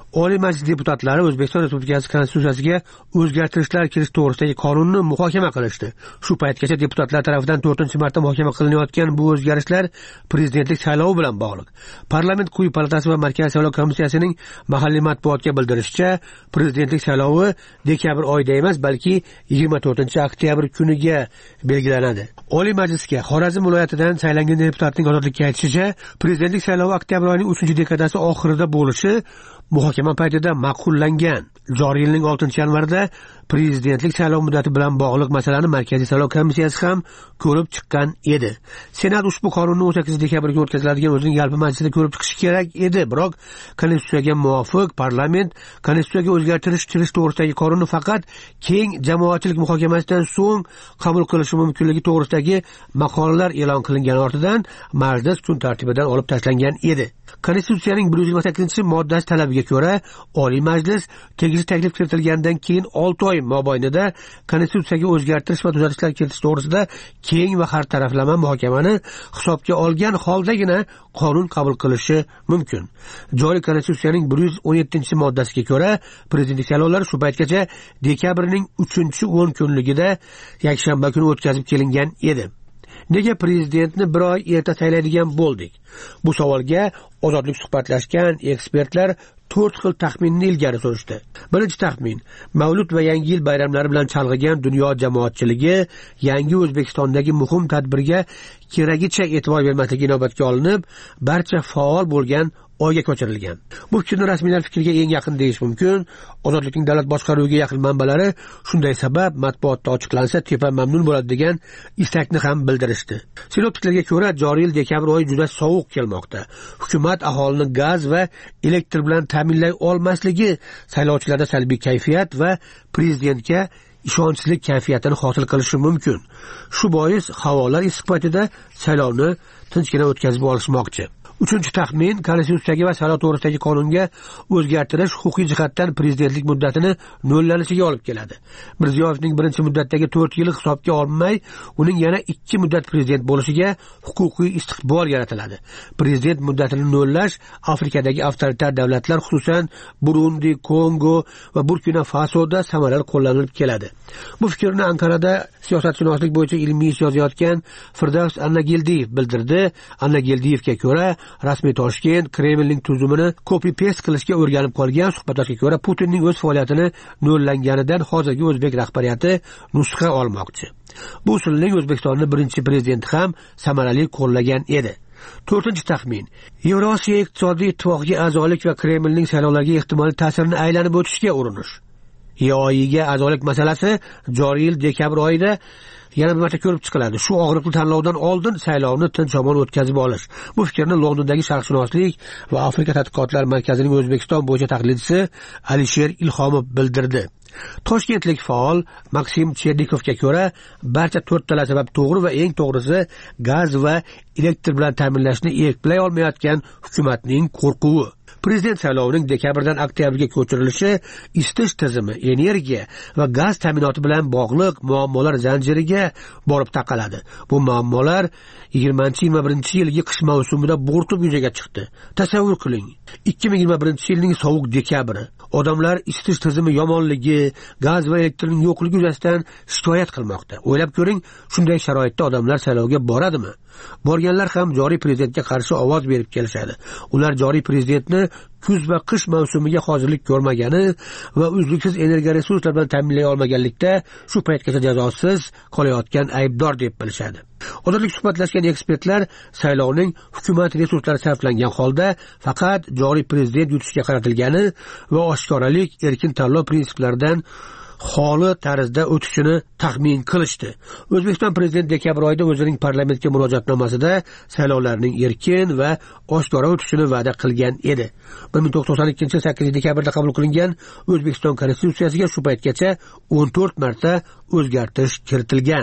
Oliy Majlis deputatlari O'zbekiston Respublikasi Konstitutsiyasiga o'zgartirishlar kirish to'g'risidagi qonunni muhokama qilishdi. Shu paytgacha deputatlar tomonidan to'rtinchi marta muhokama qilinayotgan bu o'zgarishlar prezidentlik saylovi bilan bog'liq. Parlament quyi palatasi va Markaziy saylov komissiyasining mahalliy matbuotga bildirishicha, prezidentlik saylovi dekabr oyida emas, balki yigirma to'rtinchi oktyabr kuniga belgilanadi. Oliy Majlisga Xorazm viloyatidan saylangan deputatning ozodlikka aytishicha, prezidentlik saylovi oktyabr oyining uchinchi dekadasi oxirida bo'lishi muhokama paytida ma'qullangan. Joriy yilning oltinchi yanvarida prezidentlik saylov muddati bilan bog'liq masalani Markaziy saylov komissiyasi ham ko'rib chiqqan edi. Senat ushbu qonunni o'n sakkizinchi dekabrga o'tkaziladigan o'zining yalpi majlisida ko'rib chiqishi kerak edi, biroq konstitutsiyaga muvofiq parlament konstitutsiyaga o'zgartirish kirish to'g'risidagi qonunni faqat keng jamoatchilik muhokamasidan so'ng qabul qilishi mumkinligi to'g'risidagi maqolalar e'lon qilingani ortidan majlis kun tartibidan olib tashlangan edi. Konstitutsiyaning bir yuz yigirma sakkizinchi moddasi talabiga ko'ra, Oliy Majlis tegishli taklif kiritilgandan keyin olti oy mobaynida konstitutsiyaga o'zgartirish va tuzatishlar kiritish to'g'risida keng va har taraflama muhokamani hisobga olgan holdagina qonun qabul qilishi mumkin. Joriy konstitutsiyaning bir yuz o'n yettinchi moddasiga ko'ra, prezidentlik saylovlari shu paytgacha dekabrning uchinchi o'n kunligida yakshanba kuni o'tkazib kelingan edi. Nega prezidentni bir oy erta saylaydigan bo'ldik? Bu savolga ozodlik suhbatlashgan ekspertlar to'rt xil taxminni ilgari surishdi. Birinchi taxmin: Mavlud va Yangi yil bayramlari bilan chalg'igan dunyo jamoatchiligi yangi O'zbekistondagi muhim tadbirga keragicha e'tibor bermasligi inobatga olinib, barcha faol bo'lgan oyga ko'chirilgan. Bu fikrni rasmiylar fikriga eng yaqin deyish mumkin. Ozodlikning davlat boshqaruviga yaqin manbalari shunday sabab matbuotda ochiqlansa tepa mamnun bo'ladi degan istakni ham bildirishdi. Sinoptiklarga ko'ra, joriy yil dekabr oyi juda sovuq kelmoqda. Hukumat aholini gaz va elektr bilan ta'minlay olmasligi saylovchilarda salbiy kayfiyat va prezidentga ishonchsizlik kayfiyatini hosil qilishi mumkin. Shu bois havolar issiq paytida saylovni tinchgina o'tkazib olishmoqchi. Uchinchi taxmin: konstitutsiyaga va saylov to'g'risidagi qonunga o'zgartirish huquqiy jihatdan prezidentlik muddatini nollanishiga olib keladi. Mirziyoyevning birinchi muddatdagi to'rt yili hisobga olinmay, uning yana ikki muddat prezident bo'lishiga huquqiy istiqbol yaratiladi. Prezident muddatini nollash Afrikadagi avtoritar davlatlar, xususan Burundi, Kongo va Burkina Fasoda samarali qo'llanilib keladi. Bu fikrni Ankarada siyosatshunoslik bo'yicha ilmiy ish yozayotgan Firdavs Annagildiyev bildirdi. Annagildiyevga ko'ra, rasmiy Toshkent Kremlning tuzumini copy-paste qilishga o'rganib qolgan. Suhbatlarga ko'ra, Putinning o'z faoliyatini nollanganidan hozirgi o'zbek rahbariyati nusxa olmoqchi. Bu usulning O'zbekistonning birinchi prezidenti ham samarali qo'llagan edi. To'rtinchi taxmin: Yevrosiyo iqtisodiy ittifoqiga a'zolik va Kremlning saylovlarga ehtimoliy ta'sirini aylanib o'tishga urinish. E O Iga a'zolik masalasi joriy yil dekabr oyida yana bir marta ko'rib chiqiladi. Shu og'riqli tanlovdan oldin saylovni tinch omon o'tkazib olish. Bu fikrni Londondagi sharqshunoslik va Afrika tadqiqotlar markazining O'zbekiston bo'yicha tahlilchisi Alisher Ilhomov bildirdi. Toshkentlik faol Maksim Chernikovga ko'ra, barcha to'rttala sabab to'g'ri va eng to'g'risi gaz va elektr bilan ta'minlashni eplay olmayotgan hukumatning qo'rquvi. Prezident saylovining dekabrdan oktyabrga ko'chirilishi isitish tizimi, energiya va gaz ta'minoti bilan bog'liq muammolar zanjiriga borib taqaladi. Bu muammolar yigirmanchi yigirma birinchi yilgi qish mavsumida bo'rtib yuzaga chiqdi. Tasavvur qiling, ikki ming yigirma birinchi yilning sovuq dekabri. Odamlar isitish tizimi yomonligi, gaz va elektrning yo'qligi yuzasidan shikoyat qilmoqda. O'ylab ko'ring, shunday sharoitda odamlar saylovga boradimi? Borganlar ham joriy prezidentga qarshi ovoz berib kelishadi. Ular joriy prezidentni kuz va qish mavsumiga hozirlik ko'rmagani va uzluksiz energiya resurslari bilan ta'minlay olmaganlikda shu paytgacha jazosiz qolayotgan aybdor deb bilishadi. Ozodlik suhbatlashgan ekspertlar saylovning hukumat resurslari sarflangan holda faqat joriy prezident yutishiga qaratilgani va oshkoralik, erkin tanlov prinsiplaridan xoli tarzda o'tishini taxmin qilishdi. O'zbekiston prezidenti dekabr oyida o'zining parlamentga murojaatnomasida saylovlarning erkin va oshkora o'tishini va'da qilgan edi. bir ming to'qson ikkinchi yil sakkizinchi dekabrda qabul qilingan O'zbekiston konstitutsiyasiga shu paytgacha o'n to'rt marta o'zgartirish kiritilgan.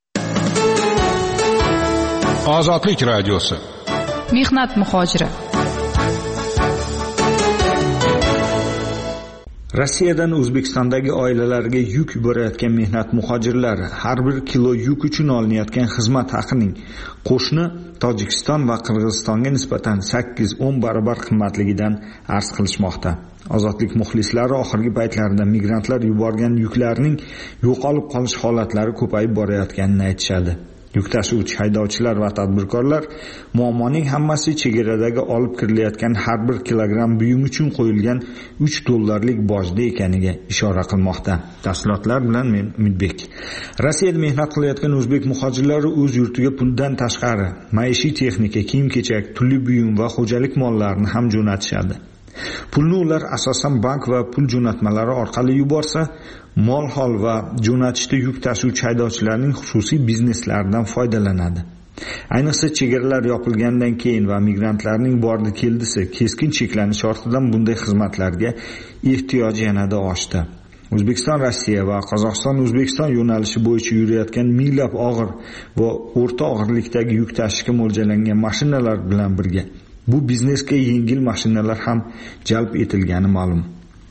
Ozodlik radiosi.
Mehnat muhojiri.
Rossiyadan O'zbekistondagi oilalarga yuk yuborayotgan mehnat muhojirlari har bir kilo yuk uchun olinayotgan xizmat haqining qo'shni Tojikiston va Qirg'izistonga nisbatan sakkiz o'n barobar qimmatligidan arz qilishmoqda. Ozodlik muxlislari oxirgi paytlarda migrantlar yuborgan yuklarning yo'qolib qolish holatlari ko'payib borayotganini aytishadi. Yuk tashuvchi haydovchilar va tadbirkorlar muammoning hammasi chegaradagi olib kirilayotgan har bir kilogramm buyum uchun qo'yilgan uch dollarlik bojda ekaniga ishora qilmoqda. Tafsilotlar bilan men Umidbek. Rossiyada mehnat qilayotgan o'zbek muhojirlari o'z yurtiga puldan tashqari maishiy texnika, kiyim-kechak, turli buyum va xo'jalik mollarini ham jo'natishadi. Pulni ular asosan bank va pul jo'natmalari orqali yuborsa, mol-hol va jo'natishda yuk tashuvchi haydovchilarning xususiy bizneslaridan foydalanadi. Ayniqsa chegaralar yopilgandan keyin va migrantlarning bordi-keldisi keskin cheklanish ortidan bunday xizmatlarga ehtiyoj yanada oshdi. O'zbekiston Rossiya va Qozog'iston O'zbekiston yo'nalishi bo'yicha yurayotgan minglab og'ir va o'rta og'irlikdagi yuk tashishga mo'ljallangan mashinalar bilan birga bu biznesga yengil mashinalar ham jalb etilgani ma'lum.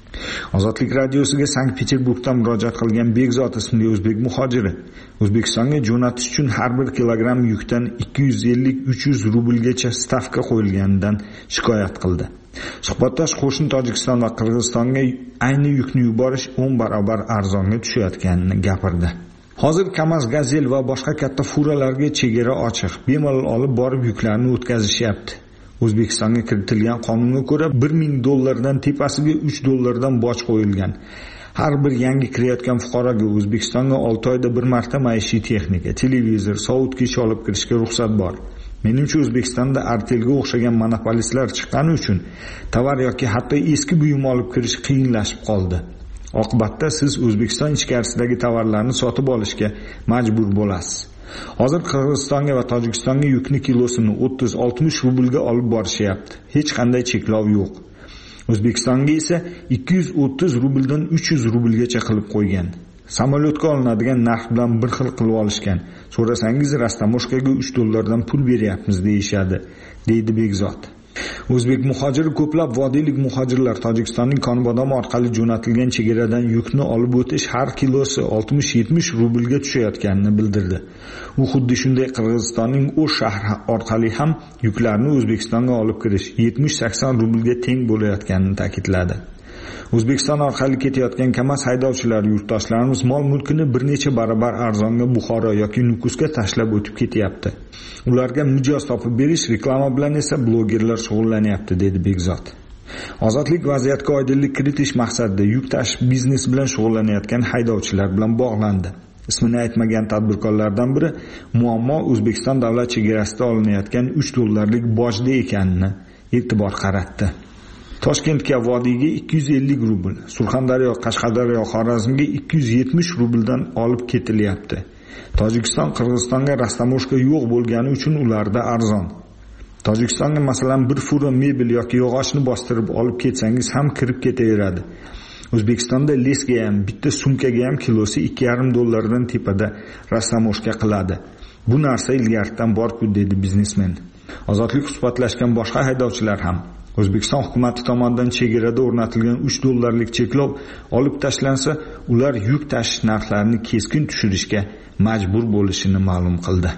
Ozodlik radiosiga Sankt-Peterburgdan murojaat qilgan Begzod ismli o'zbek muhojiri O'zbekistonga jo'natish uchun har bir kilogramm yukdan ikki yuz ellik uch yuz rublgacha stavka qo'yilganidan shikoyat qildi. Suhbatdosh qo'shni Tojikiston va Qirg'izistonga ayni yukni yuborish o'n barobar arzonga tushayotganini gapirdi. Hozir Kamaz, Gazel va boshqa katta furalarga chegara ochiq, bemalol olib borib yuklarni o'tkazishyapti. O'zbekistonga kiritilgan qonunga ko'ra bir ming dollardan tepasiga uch dollardan boj qo'yilgan. Har bir yangi kirayotgan fuqaroga O'zbekistonga olti oyda bir marta maishiy texnika, televizor, sovutgich olib kirishga ruxsat bor. Menimcha O'zbekistonda Artelga o'xshagan monopolistlar chiqqani uchun tovar yoki hatto eski buyum olib kirish qiyinlashib qoldi. Oqibatda siz O'zbekiston ichkarisidagi tovarlarni sotib olishga majbur bo'lasiz. Hozir Qirg'izistonga va Tojikistonga yukni kilosini o'ttiz oltmish rublga olib borishyapti. Hech qanday cheklov yo'q. O'zbekistonga esa ikki yuz o'ttiz rubldan uch yuz rublgacha qilib qo'ygan. Samolyotga olinadigan narx bilan bir xil qilib olishgan. So'rasangiz Rastamoshkaga uch dollardan pul beryapmiz deyishadi, deydi Begzod. O'zbek muhojiri ko'plab vodiylik muhojirlar Tojikistonning Konbodom orqali jo'natilgan chegaradan yukni olib o'tish har kilosi oltmish yetmish rublga tushayotganini bildirdi. U xuddi shunday Qirg'izistonning O'sh shahri orqali ham yuklarni O'zbekistonga olib kirish yetmish sakson rublga teng bo'layotganini ta'kidladi. O'zbekiston orqali ketayotgan Kamaz haydovchilari yurtdoshlarimiz mol-mulkini bir necha barobar arzonga Buxoro yoki Nukusga tashlab o'tib ketyapti. Ularga mijoz topib berish, reklama bilan esa blogerlar shug'ullanyapti, dedi Begzod. Ozodlik vaziyatga oydinlik kiritish maqsadida yuk tashish biznesi bilan shug'ullanayotgan haydovchilar bilan bog'landi. Ismini aytmagan tadbirkorlardan biri muammo O'zbekiston davlat chegarasida olinayotgan uch dollarlik bojda ekanini e'tibor qaratdi. Toshkentga vodiyga ikki yuz ellik rubl, Surxondaryo, Qashqadaryo, Xorazmga ikki yuz yetmish rubldan olib ketilyapti. Tojikiston Qirg'izistonga Rastamoshka yo'q bo'lgani uchun ularda arzon. Tojikistonga masalan bir fura mebel yoki yog'ochni bostirib olib ketsangiz ham kirib ketaveradi. O'zbekistonda lesga ham, bitta sumkaga ham kilosi ikki yarim dollardan tepada Rastamoshka qiladi. Bu narsa ilgaridan bor-ku, dedi biznesmen. Ozodlik suhbatlashgan boshqa haydovchilar ham O'zbekiston hukumati tomonidan chegarada o'rnatilgan uch dollarlik cheklov olib tashlansa, ular yuk tashish narxlarini keskin tushirishga majbur bo'lishini ma'lum qildi.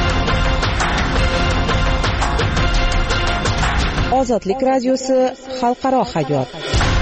Ozodlik radiosi xalqaro hayot.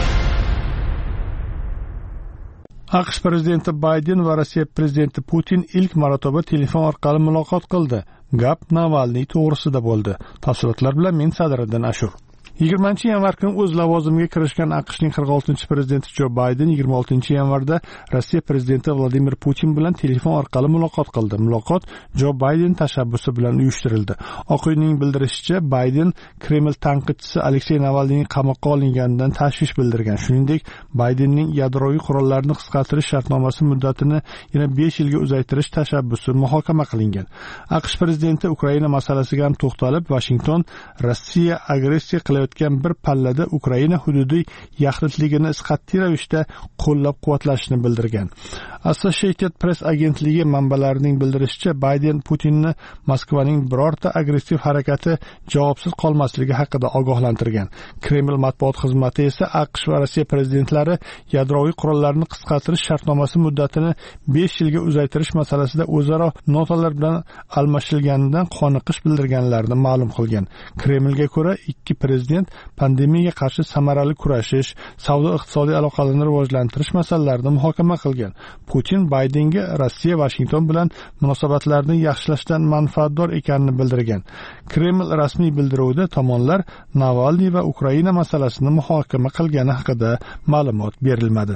AQSh prezidenti Bayden va Rossiya prezidenti Putin ilk marotaba telefon orqali muloqot qildi. Gap Navalniy to'g'risida bo'ldi. Tafsilotlar bilan men Sadriddin Ashur. yigirmanchi yanvar kuni o'z lavozimiga kirishgan AQShning qirq oltinchi prezidenti Jo Bayden yigirma oltinchi yanvarda Rossiya prezidenti Vladimir Putin bilan telefon orqali muloqot qildi. Muloqot Jo Bayden tashabbusi bilan uyushtirildi. Oq uyning bildirishicha, Bayden Kreml tanqidchisi Aleksey Navalniyning qamoqqa olinganidan tashvish bildirgan. Shuningdek, Baydenning yadroviy qurollarni qisqartirish shartnomasi muddatini yana besh yilga uzaytirish tashabbusi muhokama qilingan. AQSh prezidenti Ukraina masalasiga ham to'xtalib, Washington Rossiya agressiya qilayotgan bir pallada Ukraina hududiy yaxlitligini qat'iy ravishda qo'llab-quvvatlashini bildirgan. Associated Press agentligi manbalarining bildirishicha, Bayden Putinni Moskvaning birorta agressiv harakati javobsiz qolmasligi haqida ogohlantirgan. Kreml matbuot xizmati esa AQSh va Rossiya prezidentlari yadroviy qurollarni qisqartirish shartnomasi muddatini besh yilga uzaytirish masalasida o'zaro notalar bilan almashilganidan qoniqish bildirganlarini ma'lum qilgan. Kremlga ko'ra, ikki prezident pandemiyaga qarshi samarali kurashish, savdo-iqtisodiy aloqalarni rivojlantirish masalalarida muhokama qilgan. Putin Baydenga Rossiya Washington bilan munosabatlarni yaxshilashdan manfaatdor ekanini bildirgan. Kreml rasmiy bildiruvida tomonlar Navalniy va Ukraina masalasini muhokama qilgani haqida ma'lumot berilmadi.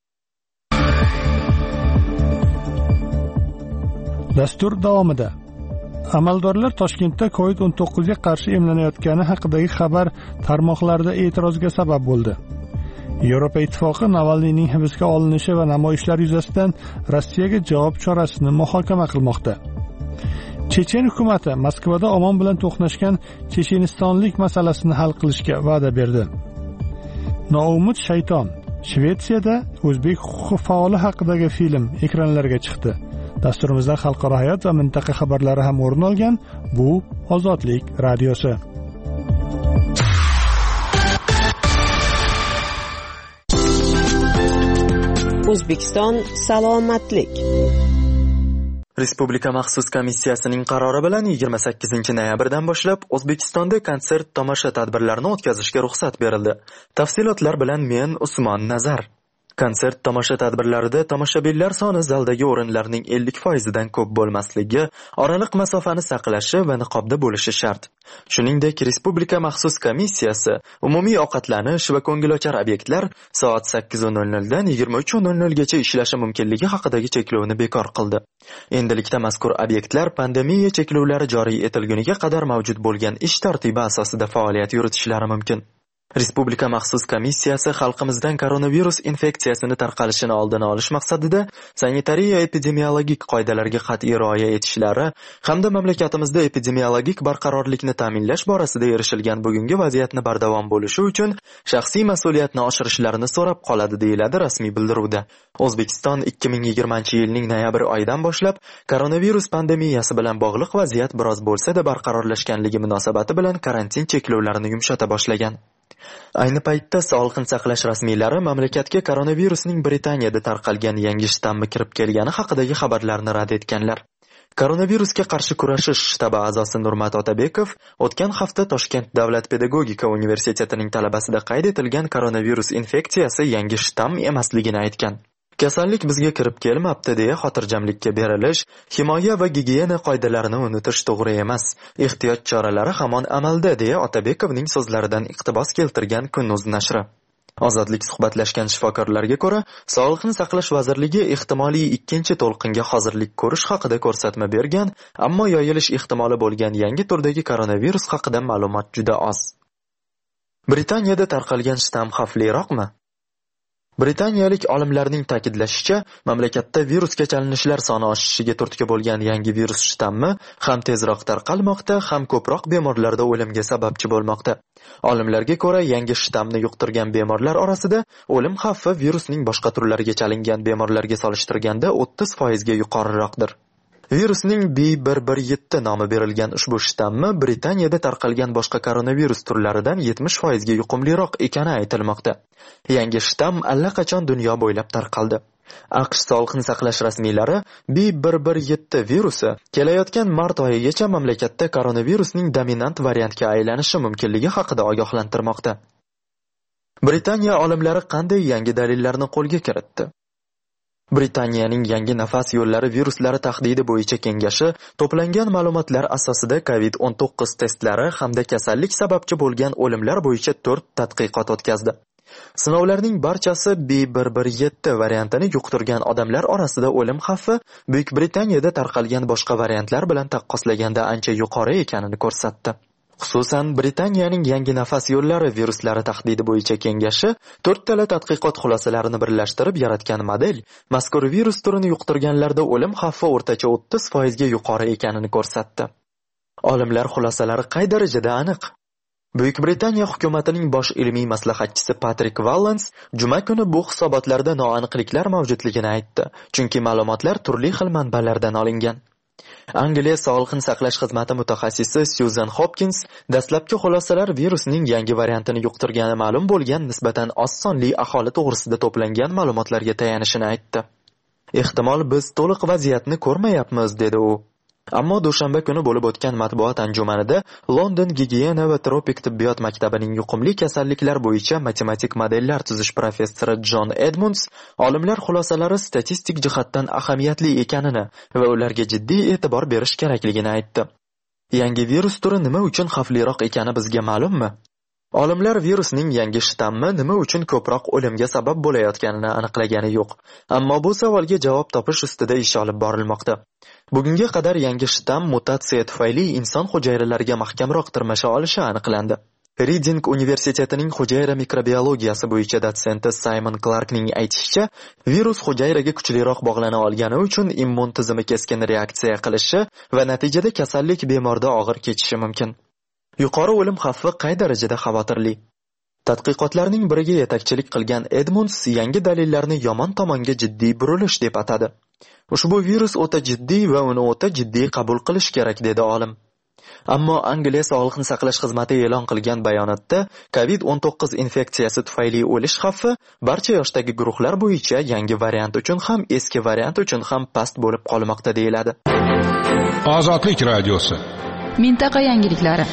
Dastur davomida amaldorlar Toshkentda covid o'n to'qqiz ga qarshi emlanayotgani haqidagi xabar tarmoqlarda e'tirozga sabab bo'ldi. Yevropa Ittifoqi Navalniyning hibsga olinishi va namoyishlar yuzasidan Rossiyaga javob chorasini muhokama qilmoqda. Chechen hukumati Moskvada omon bilan to'qnashgan chechenistonlik masalasini hal qilishga va'da berdi. Noumid shayton Shvetsiyada o'zbek huquqi faoli haqidagi film ekranlarga chiqdi. Dasturimizda xalqaro hayot va mintaqa xabarlari ham o'rin olgan. Bu Ozodlik radiosi.
O'zbekiston salomatlik.
Respublika maxsus komissiyasining qarori bilan yigirma sakkizinchi noyabrdan boshlab O'zbekistonda konsert tomosha tadbirlarini o'tkazishga ruxsat berildi. Tafsilotlar bilan men Usmon Nazar. Konsert tomosha tadbirlarida tomoshabinlar soni zaldagi o'rinlarning ellik foizidan ko'p bo'lmasligi, oraliq masofani saqlashi va niqobda bo'lishi shart. Shuningdek, Respublika maxsus komissiyasi umumiy ovqatlanish va ko'ngilochar obyektlar soat sakkiz nol nol dan yigirma uch nol nol gacha ishlashi mumkinligi haqidagi cheklovni bekor qildi. Endilikda mazkur obyektlar pandemiya cheklovlari joriy etilguniga qadar mavjud bo'lgan ish tartibi asosida faoliyat yuritishlari mumkin. Respublika maxsus komissiyasi xalqimizdan koronavirus infeksiyasini tarqalishini oldini olish maqsadida sanitariya epidemiologik qoidalarga qat'iy rioya etishlari hamda mamlakatimizda epidemiologik barqarorlikni ta'minlash borasida erishilgan bugungi vaziyatni bardavom bo'lishi uchun shaxsiy mas'uliyatni oshirishlarini so'rab qoladi, deyiladi rasmiy bildiruvda. O'zbekiston ikki ming yigirmanchi yilning noyabr oyidan boshlab koronavirus pandemiyasi bilan bog'liq vaziyat biroz bo'lsa-da barqarorlashganligi munosabati bilan karantin cheklovlarini yumshata boshlagan. Ayni paytda sog'liqni saqlash rasmiylari mamlakatga koronavirusning Britaniyada tarqalgan yangi shtammi kirib kelgani haqidagi xabarlarni rad etganlar. Koronavirusga qarshi kurashish shtabi a'zosi Nurmat Otabekov o'tgan hafta Toshkent davlat pedagogika universitetining talabasida qayd etilgan koronavirus infeksiyasi yangi shtamm emasligini aytgan. Kasallik bizga kirib kelmabdi deya xotirjamlikka berilish, himoya va gigiyena qoidalarini unutish to'g'ri emas. Ehtiyot choralari hamon amalda deya Otabekovning so'zlaridan iqtibos keltirgan Kun.uz nashri. Ozodlik suhbatlashgan shifokorlarga ko'ra, Sog'liqni saqlash vazirligi ehtimoliy ikkinchi to'lqinga hozirlik ko'rish haqida ko'rsatma bergan, ammo yoyilish ehtimoli bo'lgan yangi turdagi koronavirus haqida ma'lumot juda oz. Britaniyada tarqalgan shtamm xavfliroqmi? Britaniyalik olimlarning ta'kidlashicha, mamlakatda virusga chalinishlar soni oshishiga turtki bo'lgan yangi virus shtammi ham tezroq tarqalmoqda, ham ko'proq bemorlarda o'limga sababchi bo'lmoqda. Olimlarga ko'ra, yangi shtammni yuqtirgan bemorlar orasida o'lim xavfi virusning boshqa turlariga chalingan bemorlarga solishtirganda o'ttiz foizga yuqoriroqdir. Virusning B bir bir yetti nomi berilgan ushbu shtammi Britaniyada tarqalgan boshqa koronavirus turlaridan yetmish foizga yuqumliroq ekani aytilmoqda. Yangi shtamm allaqachon dunyo bo'ylab tarqaldi. AQSh sog'liqni saqlash rasmiylari B bir bir yetti virusi kelayotgan mart oyigacha mamlakatda koronavirusning dominant variantga aylanishi mumkinligi haqida ogohlantirmoqda. Britaniya olimlari qanday yangi dalillarni qo'lga kiritdi? Britaniyaning yangi nafas yo'llari viruslari tahdidi bo'yicha kengashi to'plangan ma'lumotlar asosida covid o'n to'qqiz testlari hamda kasallik sababchi bo'lgan o'limlar bo'yicha to'rt tadqiqot o'tkazdi. Sinovlarning barchasi B bir bir yetti variantini yuqtirgan odamlar orasida o'lim xavfi Buyuk Britaniyada tarqalgan boshqa variantlar bilan taqqoslaganda ancha yuqori ekanini ko'rsatdi. Xususan, Britaniyaning yangi nafas yo'llari viruslari tahdidi bo'yicha kengashi to'rttala tadqiqot xulosalarini birlashtirib yaratgan model mazkur virus turini yuqtirganlarda o'lim xavfi o'rtacha o'ttiz foizga yuqori ekanini ko'rsatdi. Olimlar xulosalari qay darajada aniq? Buyuk Britaniya hukumatining bosh ilmiy maslahatchisi Patrick Vallance juma kuni bu hisobotlarda noaniqliklar mavjudligini aytdi, chunki ma'lumotlar turli xil manbalardan olingan. Angliya Sog'liqni saqlash xizmati mutaxassisi Susan Hopkins dastlabki xulosalar virusning yangi variantini yuqtirgani ma'lum bo'lgan nisbatan oz sonli aholi to'g'risida to'plangan ma'lumotlarga tayanishini aytdi. Ehtimol biz to'liq vaziyatni ko'rmayapmiz, dedi u. Ammo dushanba kuni bo'lib o'tgan matbuot anjumanida London gigiyena va tropik tibbiyot maktabining yuqumli kasalliklar bo'yicha matematik modellar tuzish professori John Edmonds olimlar xulosalari statistik jihatdan ahamiyatli ekanini va ularga jiddiy e'tibor berish kerakligini aytdi. Yangi virus turi nima uchun xavfliroq ekani bizga ma'lummi? Olimlar virusning yangi shtammi nima uchun ko'proq o'limga sabab bo'layotganini aniqlagani yo'q. Ammo bu savolga javob topish ustida ish olib borilmoqda. Bugunga qadar yangi shtam mutatsiya tufayli inson hujayralariga mahkamroq tirmasha olishi aniqlandi. Reading universitetining hujayra mikrobiologiyasi bo'yicha dotsenti Simon Clarkning aytishicha, virus hujayraga kuchliroq bog'lana olgani uchun immun tizimi keskin reaksiya qilishi va natijada kasallik bemorda og'ir kechishi mumkin. Yuqori o'lim xavfi qay darajada xavotirli? Tadqiqotlarning biriga yetakchilik qilgan Edmonds yangi dalillarni yomon tomonga jiddiy burilish deb atadi. Ushbu virus o'ta jiddiy va uni o'ta jiddiy qabul qilish kerak, dedi olim. Ammo Angliya Sog'liqni saqlash xizmati e'lon qilgan bayonotda covid o'n to'qqiz infeksiyasi tufayli o'lish xavfi barcha yoshdagi guruhlar bo'yicha yangi variant uchun ham eski variant uchun ham past bo'lib qolmoqda, deyiladi.
Ozodlik radiosi.
Mintaqa yangiliklari.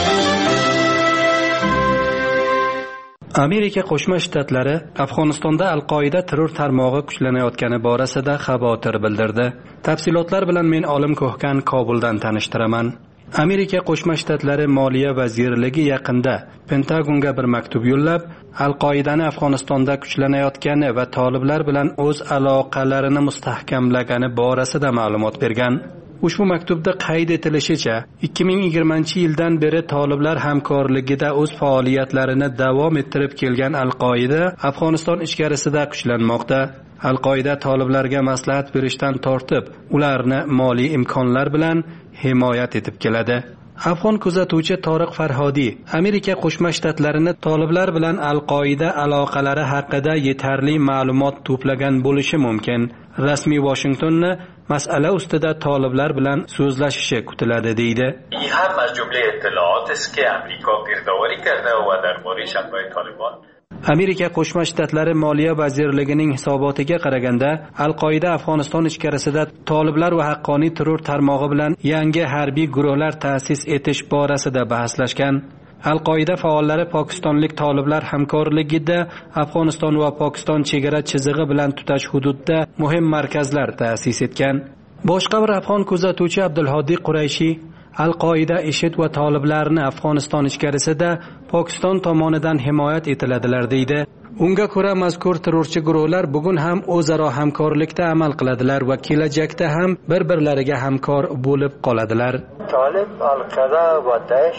Amerika Qo'shma Shtatlari Afg'onistonda Al-Qoida terror tarmog'i kuchlanayotgani borasida xavotir bildirdi. Tafsilotlar bilan men Olim Ko'hkan Kobuldan tanishtiraman. Amerika Qo'shma Shtatlari Moliya vazirligi yaqinda Pentagonga bir maktub yo'llab, Al-Qoidani Afg'onistonda kuchlanayotgani va toliblar bilan o'z aloqalarini mustahkamlagani borasida ma'lumot bergan. Ushbu maktubda qayd etilishicha, ikki ming yigirmanchi yildan beri toliblar hamkorligida o'z faoliyatlarini davom ettirib kelgan Al-Qoida Afg'oniston ichkarisida kuchlanmoqda. Al-Qoida toliblarga maslahat berishdan tortib, ularni moliy imkonlar bilan himoyat etib keladi. Afg'on kuzatuvchi Toriq Farhodiy Amerika Qo'shma Shtatlarini toliblar bilan Al-Qoida aloqalari haqida yetarli ma'lumot to'plagan bo'lishi mumkin. Rasmiy Washingtonni masala ustida toliblar bilan so'zlashishi kutiladi, deydi.
این هم از جمله اطلاعاتی است که آمریکا گردآوری کرده و درباره شبکه طالبان
Amerika Qo'shma Shtatlari Moliya vazirligining hisobotiga qaraganda, Al-Qoida Afg'oniston ichkarisida toliblar va haqqoniy terror tarmog'i bilan yangi harbiy guruhlar ta'sis etish borasida bahslashgan. Al-Qoida faollari pokistonlik toliblar hamkorligida Afg'oniston va Pokiston chegara chizig'i bilan tutash hududda muhim markazlar ta'sis etgan. Boshqa bir afg'on kuzatuvchi Abdulhodiy Qurayshi Al-Qoida IShID va toliblarni Afg'oniston ichkarisida Pokiston tomonidan himoyat etiladilar, deydi. Unga ko'ra, mazkur terrorchi guruhlar bugun ham o'zaro hamkorlikda amal qiladilar va kelajakda ham bir-birlariga hamkor bo'lib qoladilar.
Tolib, Al-Qoida va Daesh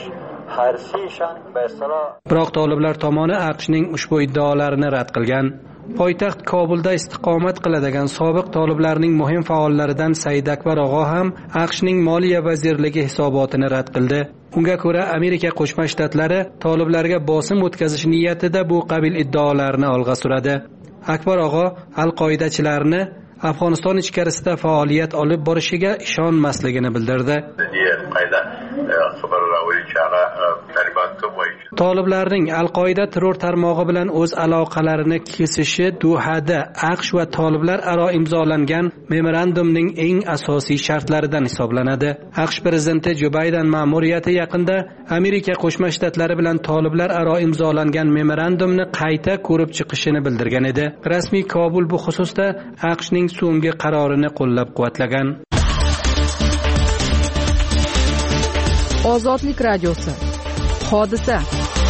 Biroq toliblar tomoni AQShning ushbu iddaolarini rad qilgan. Poytaxt Kobulda istiqomat qiladigan sobiq toliblarning muhim faollaridan Said Akbar og'o ham AQShning Moliya vazirligi hisobotini rad qildi. Unga ko'ra, Amerika Qo'shma Shtatlari toliblarga bosim o'tkazish niyatida bu qabil iddaolarni olg'a suradi. Akbar og'o Al-Qoidachilarni Afg'oniston ichkarisida faoliyat olib borishiga ishonmasligini bildirdi. Toliblarning Al-Qoida terror tarmog'i bilan o'z aloqalarini kesishi Dohada AQSh va toliblar aro imzolangan memorandumning eng asosiy shartlaridan hisoblanadi. AQSh prezidenti Jo Bayden ma'muriyati yaqinda Amerika Qo'shma Shtatlari bilan toliblar aro imzolangan memorandumni qayta ko'rib chiqishini bildirgan edi. Rasmiy Kobul bu xususda AQShning so'nggi qarorini qo'llab-quvvatlagan.
Ozodlik radiosi. Hodisa.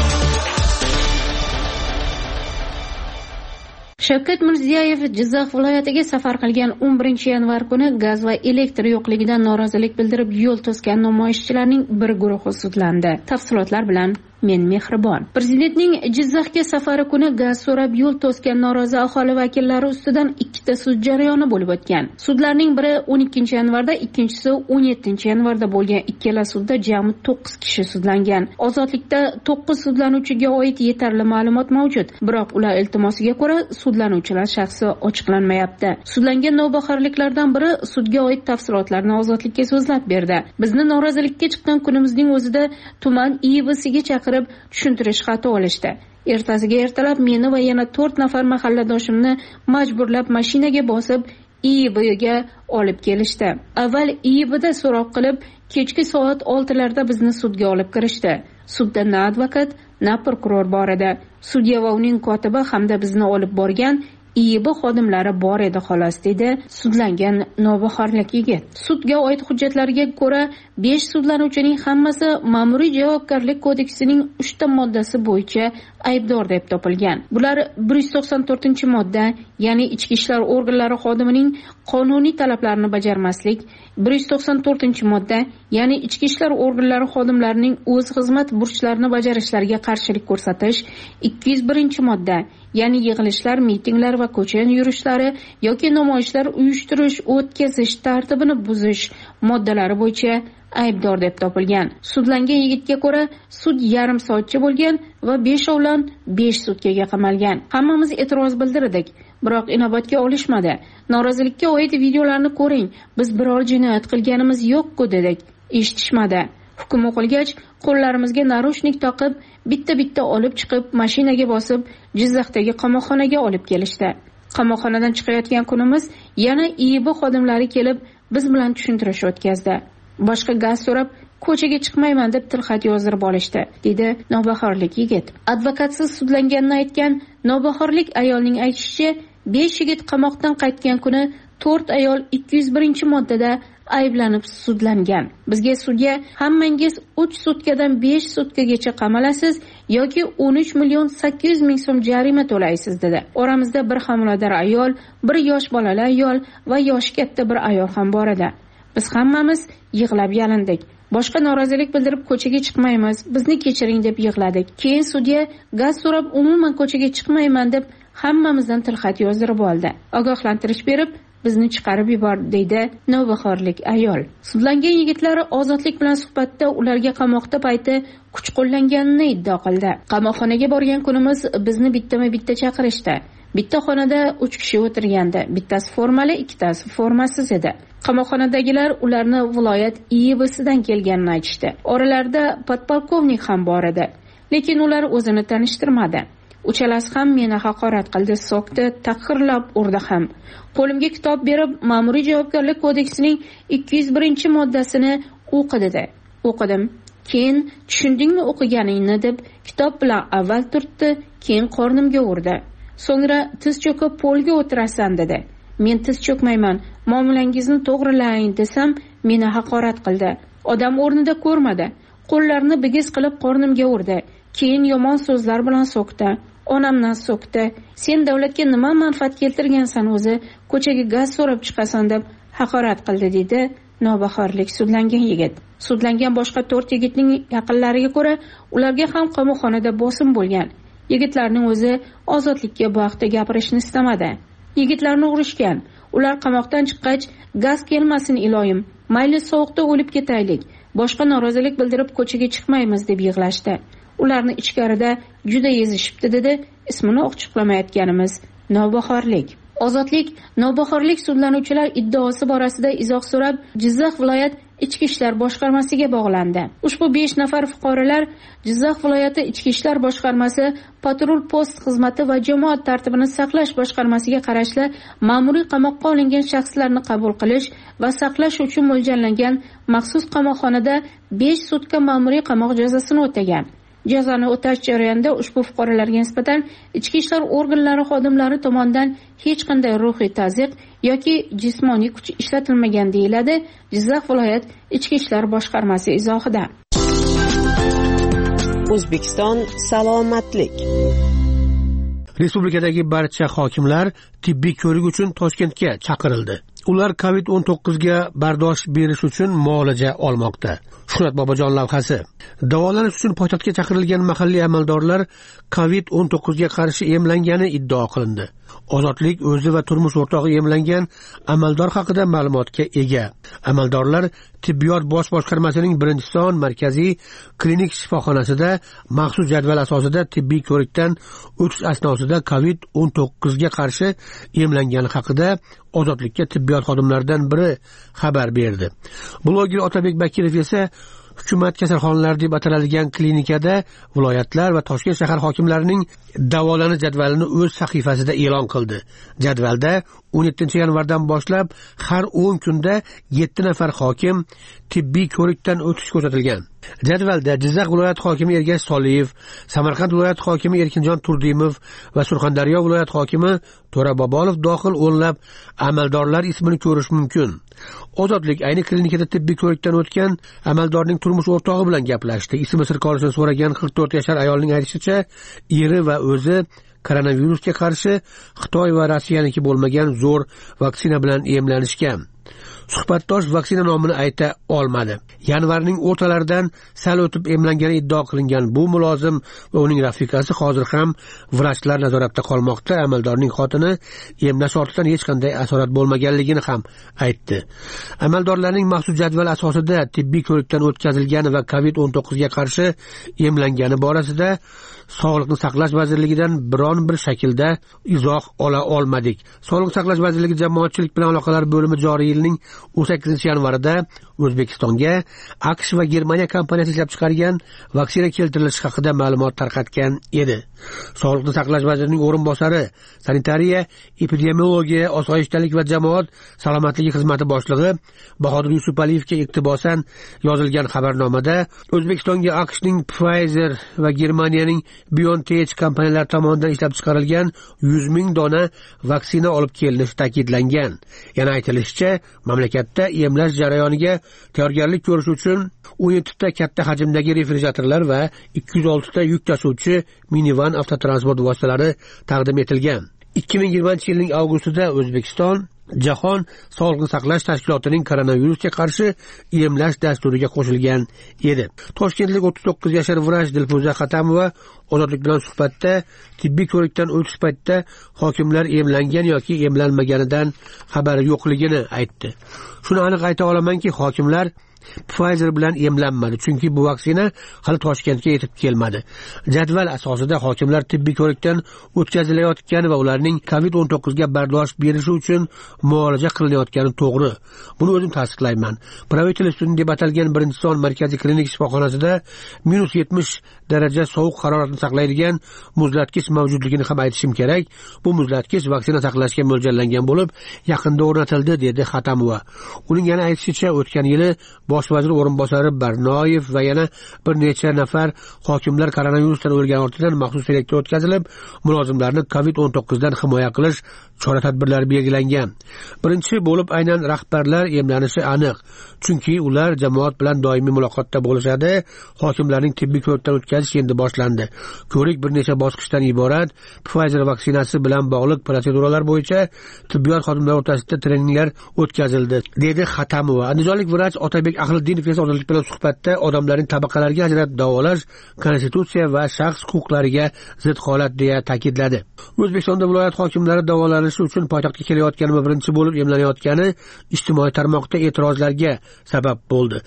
Shavkat Mirziyoyev Jizzax viloyatiga safar qilgan o'n birinchi yanvar kuni gaz va elektr yo'qligidan norozilik bildirib yo'l to'sgan namoyishchilarning bir guruhi sudlandi. Tafsilotlar bilan men mehribon. Prezidentning Jizzaxga safari kuni gaz so'rab yo'l to'sgan norozi aholi vakillari ustidan ikkita sud jarayoni bo'lib o'tgan. Sudlarning biri o'n ikkinchi yanvarda, ikkinchisi o'n yettinchi yanvarda bo'lgan. Ikkala sudda jami to'qqiz kishi sudlangan. Ozodlikda to'qqiz sudlanuvchiga oid yetarli ma'lumot mavjud, biroq ular iltimosiga ko'ra sudlanuvchilar shaxsi ochiqlanmayapti. Sudlangan navbahorliklardan biri sudga oid tafsilotlarni Ozodlikka so'zlab berdi. Bizni norozilikka chiqqan kunimizning o'zida tuman I I B'siga chaqirib tushuntirish xati olishdi. Ertasiga ertalab meni va yana to'rt nafar mahalladoshimni majburlab mashinaga bosib I I B'ga olib kelishdi. Avval I I B'da so'roq qilib, kechki soat oltilarda bizni sudga olib kirishdi. Sudda na advokat, na prokuror bor edi. Sudya va uning kotibi hamda bizni olib borgan I I B xodimlari bor edi xolos, dedi sudlangan navbahorlik yigit. Sudga oid hujjatlarga ko'ra besh sudlanuvchining hammasi Ma'muriy javobgarlik kodeksining uchta moddasi bo'yicha aybdor deb topilgan. Bular bir yuz to'qson to'rtinchi modda, ya'ni ichki ishlar organlari xodimining qonuniy talablarini bajarmaslik, bir yuz to'qson to'rtinchi modda, ya'ni ichki ishlar organlari xodimlarining o'z xizmat burchlarini bajarishlariga qarshilik ko'rsatish, ikki yuz birinchi modda, ya'ni yig'ilishlar, mitinglar va ko'cha yurishlari yoki namoyishlar uyushtirish, o'tkazish tartibini buzish moddalari bo'yicha aybdor deb topilgan. Sudlangan yigitga ko'ra sud yarim soatcha bo'lgan va beshovlan besh sutkaga qamalgan. Hammamiz e'tiroz bildirdik, biroq inobatga olishmadi. Norozilikka oid videolarni ko'ring, biz biror jinoyat qilganimiz yo'q-ku dedik. Eshitishmadi. Hukm o'qilgach, qo'llarimizga narushnik taqib, bitta-bitta olib chiqib, mashinaga bosib, Jizzaxdagi qamoqxonaga olib kelishdi. Qamoqxonadan chiqayotgan kunimiz yana I I B xodimlari kelib, biz bilan tushuntirish o'tkazdi. Boshqa gaz so'rab, ko'chaga chiqmayman deb tilxat yozdirib olishdi, dedi navbahorlik yigit. Advokatsiz sudlanganini aytgan navbahorlik ayolning aytishicha, besh yigit qamoqdan qaytgan kuni to'rt ayol ikki yuz birinchi moddada ayblanib sudlangan. Bizga sudya hammangiz uch sutkadan besh sutkagacha qamalasiz yoki o'n uch million sakkiz yuz ming so'm jarima to'laysiz, dedi. Oramizda bir homilador ayol, bir yosh bolali ayol va yoshi katta bir ayol ham bor edi. Biz hammamiz yig'lab yalindik. Boshqa norozilik bildirib ko'chaga chiqmaymiz, bizni kechiring deb yig'ladik. Keyin sudya gaz so'rab umuman ko'chaga chiqmayman deb hammamizdan tilxat yozdirib oldi. Ogohlantirish berib bizni chiqarib yubordi, deydi navbahorlik ayol. Sudlangan yigitlar Ozodlik bilan suhbatda ularga qamoqda payti kuch qo'llanganini iddao qildi. Qamoqxonaga borgan kunimiz bizni bittama-bitta chaqirishdi. Bitta xonada uch kishi o'tirgandi. Bittasi formali, ikkitasi formasiz edi. Qamoqxonadagilar ularni viloyat I I B'sidan kelganini aytishdi. Oralarida podpolkovnik ham bor edi, lekin ular o'zini tanishtirmadi. Uchalasi ham meni haqorat qildi, so'kdi, tahqirlab urdi ham. Qo'limga kitob berib, Ma'muriy javobgarlik kodeksining ikki yuz birinchi moddasini o'qi dedi. O'qidim. Keyin tushundingmi o'qiganingni deb kitob bilan avval turtdi, keyin qornimga urdi. So'ngra tiz cho'kib polga o'tirasan dedi. Men tiz cho'kmayman, muomalangizni to'g'rilang desam, meni haqorat qildi. Odam o'rnida ko'rmadi. Qo'llarini bigiz qilib qornimga urdi. Keyin yomon so'zlar bilan so'kdi. Onamdan so'kdi. Sen davlatga nima manfaat keltirgansan o'zi? Ko'chaga gaz so'rab chiqasan deb haqorat qildi, dedi navbahorlik sudlangan yigit. Sudlangan boshqa to'rt yigitning yaqinlariga ko'ra, ularga ham qamoqxonada bosim bo'lgan. Yigitlarning o'zi ozodlikka bu haqda gapirishni istamadi. Yigitlarni urishgan. Ular qamoqdan chiqqach, gaz kelmasin iloyim, mayli sovuqda o'lib ketaylik, boshqa norozilik bildirib ko'chaga chiqmaymiz deb yig'lashdi. Ularni ichkarida juda ezishibdi, dedi ismini ochiqlamayotganimiz navbahorlik. Ozodlik navbahorlik sudlanuvchilar iddaosi borasida izoh so'rab, Jizzax viloyat ichki ishlar boshqarmasiga bog'landi. Ushbu besh nafar fuqarolar Jizzax viloyati ichki ishlar boshqarmasi, patrul post xizmati va jamoat tartibini saqlash boshqarmasiga qarashli ma'muriy qamoqqa olingan shaxslarni qabul qilish va saqlash uchun mo'ljallangan maxsus qamoqxonada besh sutka ma'muriy qamoq jazosini o'tagan. Jazoni o'tash jarayonida ushbu fuqarolarga nisbatan ichki ishlar organlari xodimlari tomonidan hech qanday ruhiy ta'ziq yoki jismoniy kuch ishlatilmagan, deyiladi Jizzax viloyat ichki ishlar boshqarmasi izohida.
O'zbekiston salomatlik.
Respublikadagi barcha hokimlar tibbiy ko'rik uchun Toshkentga chaqirildi. ular covid o'n to'qqiz ga bardosh berish uchun muolaja olmoqda. Shuhrat Bobojon lavhasi. Davolanish uchun poytaxtga chaqirilgan mahalliy amaldorlar covid o'n to'qqiz ga qarshi emlangani iddao qilindi. Ozodlik o'zi va turmush o'rtog'i emlangan amaldor haqida ma'lumotga ega. Amaldorlar tibbiyot bosh boshqarmasining birinchi son markaziy klinik shifoxonasida maxsus jadval asosida tibbiy ko'rikdan o'tish asnosida covid o'n to'qqiz ga qarshi emlangani haqida Ozodlikka tibbiyot xodimlaridan biri xabar berdi. Bloger Otabek Bakirov esa hukumat kasalxonalari deb ataladigan klinikada viloyatlar va Toshkent shahar hokimlarining davolanish jadvalini o'z sahifasida e'lon qildi. Jadvalda o'n yettinchi yanvardan boshlab har o'n kunda yetti nafar hokim tibbiy ko'rikdan o'tish ko'rsatilgan. Jadvalda Jizzax viloyat hokimi Ergash Soliyev, Samarqand viloyat hokimi Erkinjon Turdimov va Surxondaryo viloyat hokimi To'ra Bobolov daxil o'nlab amaldorlar ismini ko'rish mumkin. Ozodlik ayni klinikada tibbiy ko'rikdan o'tgan amaldorning turmush o'rtog'i bilan gaplashdi. Ismi sir qolishini so'ragan qirq to'rt yashar ayolning aytishicha, eri va o'zi koronavirusga qarshi Xitoy va Rossiyaniki bo'lmagan zo'r vaksina bilan emlanishgan. Suhbatdosh vaksina nomini ayta olmadi. Yanvarning o'rtalaridan sal o'tib emlangani iddao qilingan bu mulozim va uning rafiqasi hozir ham vrachlar nazoratida qolmoqda. Amaldorning xotini emlash ortidan hech qanday asorat bo'lmaganligini ham aytdi. Amaldorlarning maxsus jadval asosida tibbiy ko'rikdan o'tkazilgani va covid o'n to'qqiz ga qarshi emlangani borasida Sog'liqni saqlash vazirligidan biron bir shaklda izoh ola olmadik. Sog'liqni saqlash vazirligi jamoatchilik bilan aloqalar bo'limi joriy yilning o'n sakkizinchi yanvarida O'zbekistonga AQSh va Germaniya kompaniyasi ishlab chiqargan vaksina keltirilishi haqida ma'lumot tarqatgan edi. Sog'liqni saqlash vazirining o'rinbosari, sanitariya, epidemiologiya, osoyishtalik va jamoat salomatligi xizmati boshlig'i Bahodir Yusupaliyevga iktibosan yozilgan xabarnomada O'zbekistonga AQShning Pfizer va Germaniyaning BioNTech kompaniyalari tomonidan ishlab chiqarilgan yuz ming dona vaksina olib kelinishi ta'kidlangan. Yana aytilishicha, mamlakatda emlash jarayoniga tayyorgarlik ko'rish uchun o'n yetti ta katta hajmdagi refrigeratorlar va ikki yuz olti ta yuk tashuvchi minivan avtotransport vositalari taqdim etilgan. ikki ming yigirmanchi yilning avgustida O'zbekiston Jahon Sog'liqni saqlash tashkilotining koronavirusga qarshi emlash dasturiga qo'shilgan edi. Toshkentlik o'ttiz to'qqiz yashar vrach Dilfuza Xatamova Ozodlik bilan suhbatda tibbiy ko'rikdan o'tish paytida hokimlar emlangan yoki emlanmaganidan xabari yo'qligini aytdi. Shuni aniq ayta olamanki, hokimlar Pfizer bilan emlanmadi, chunki bu vaksina hali Toshkentga yetib kelmadi. Jadval asosida hokimlar tibbiy ko'rikdan o'tkazilayotgani va ularning covid o'n to'qqiz ga bardosh berishi uchun muolaja qilinayotgani to'g'ri. Buni o'zim tasdiqlayman. Pravительство ustun deb atalgan birinchi son markaziy klinik shifoxonasida minus yetmish daraja sovuq haroratni saqlaydigan muzlatgich mavjudligini ham aytishim kerak. Bu muzlatgich vaksina saqlashga mo'ljallangan bo'lib, yaqinda o'rnatildi, dedi Xatamova. Uning yana aytishicha, o'tgan yili bosh vazir o'rinbosari Barnoyev va yana bir necha nafar hokimlar koronavirusdan o'lgan ortidan maxsus selektor o'tkazilib, mulozimlarni covid o'n to'qqiz dan himoya qilish chora-tadbirlari belgilangan. Birinchi bo'lib aynan rahbarlar emlanishi aniq, chunki ular jamoat bilan doimiy muloqotda bo'lishadi. Hokimlarning tibbiy ko'rikdan o'tkazish endi boshlandi. Ko'rik bir necha bosqichdan iborat. Pfizer vaksinasi bilan bog'liq protseduralar bo'yicha tibbiyot xodimlari o'rtasida treninglar o'tkazildi, dedi Xatamova. Andijonlik vrach Otabek Ahliddinov esa Ozodlik bilan suhbatda odamlarning tabaqalarga ajratib davolash konstitutsiya va shaxs huquqlariga zid holat deya ta'kidladi. O'zbekistonda viloyat hokimlari davolanishi uchun poytaxtga kelayotgani va birinchi bo'lib emlanayotgani ijtimoiy tarmoqda e'tirozlarga sabab bo'ldi.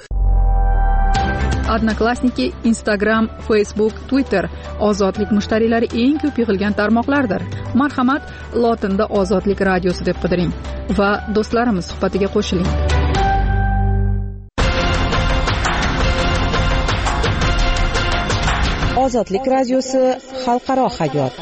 Odnoklassniki, Instagram, Facebook, Twitter ozodlik mushtariylari eng ko'p yig'ilgan tarmoqlardir. Marhamat, lotinda Ozodlik radiosi deb qidiring va do'stlarimiz suhbatiga qo'shiling.
Ozodlik radiosi xalqaro hayot.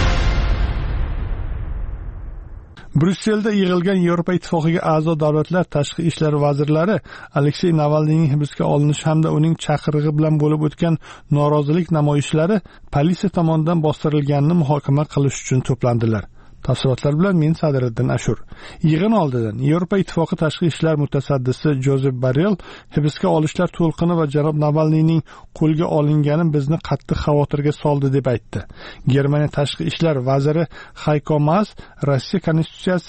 Bryusselda yig'ilgan Yevropa Ittifoqiga a'zo davlatlar tashqi ishlar vazirlari Aleksey Navalniyning hibsga olinishi hamda uning chaqirig'i bilan bo'lib o'tgan norozilik namoyishlari politsiya tomonidan bostirilganini muhokama qilish uchun to'plandilar. Tafsilotlar bilan men Sadiriddin Ashur. Yig'in oldidan Yevropa Ittifoqi tashqi ishlar mutasaddisi Jozef Borrell hibsga olishlar to'lqini va janob Navalniyning qo'lga olingani bizni qattiq xavotirga soldi deb aytdi. Germaniya tashqi ishlar vaziri Hayko Maas Rossiya konstitutsiyasi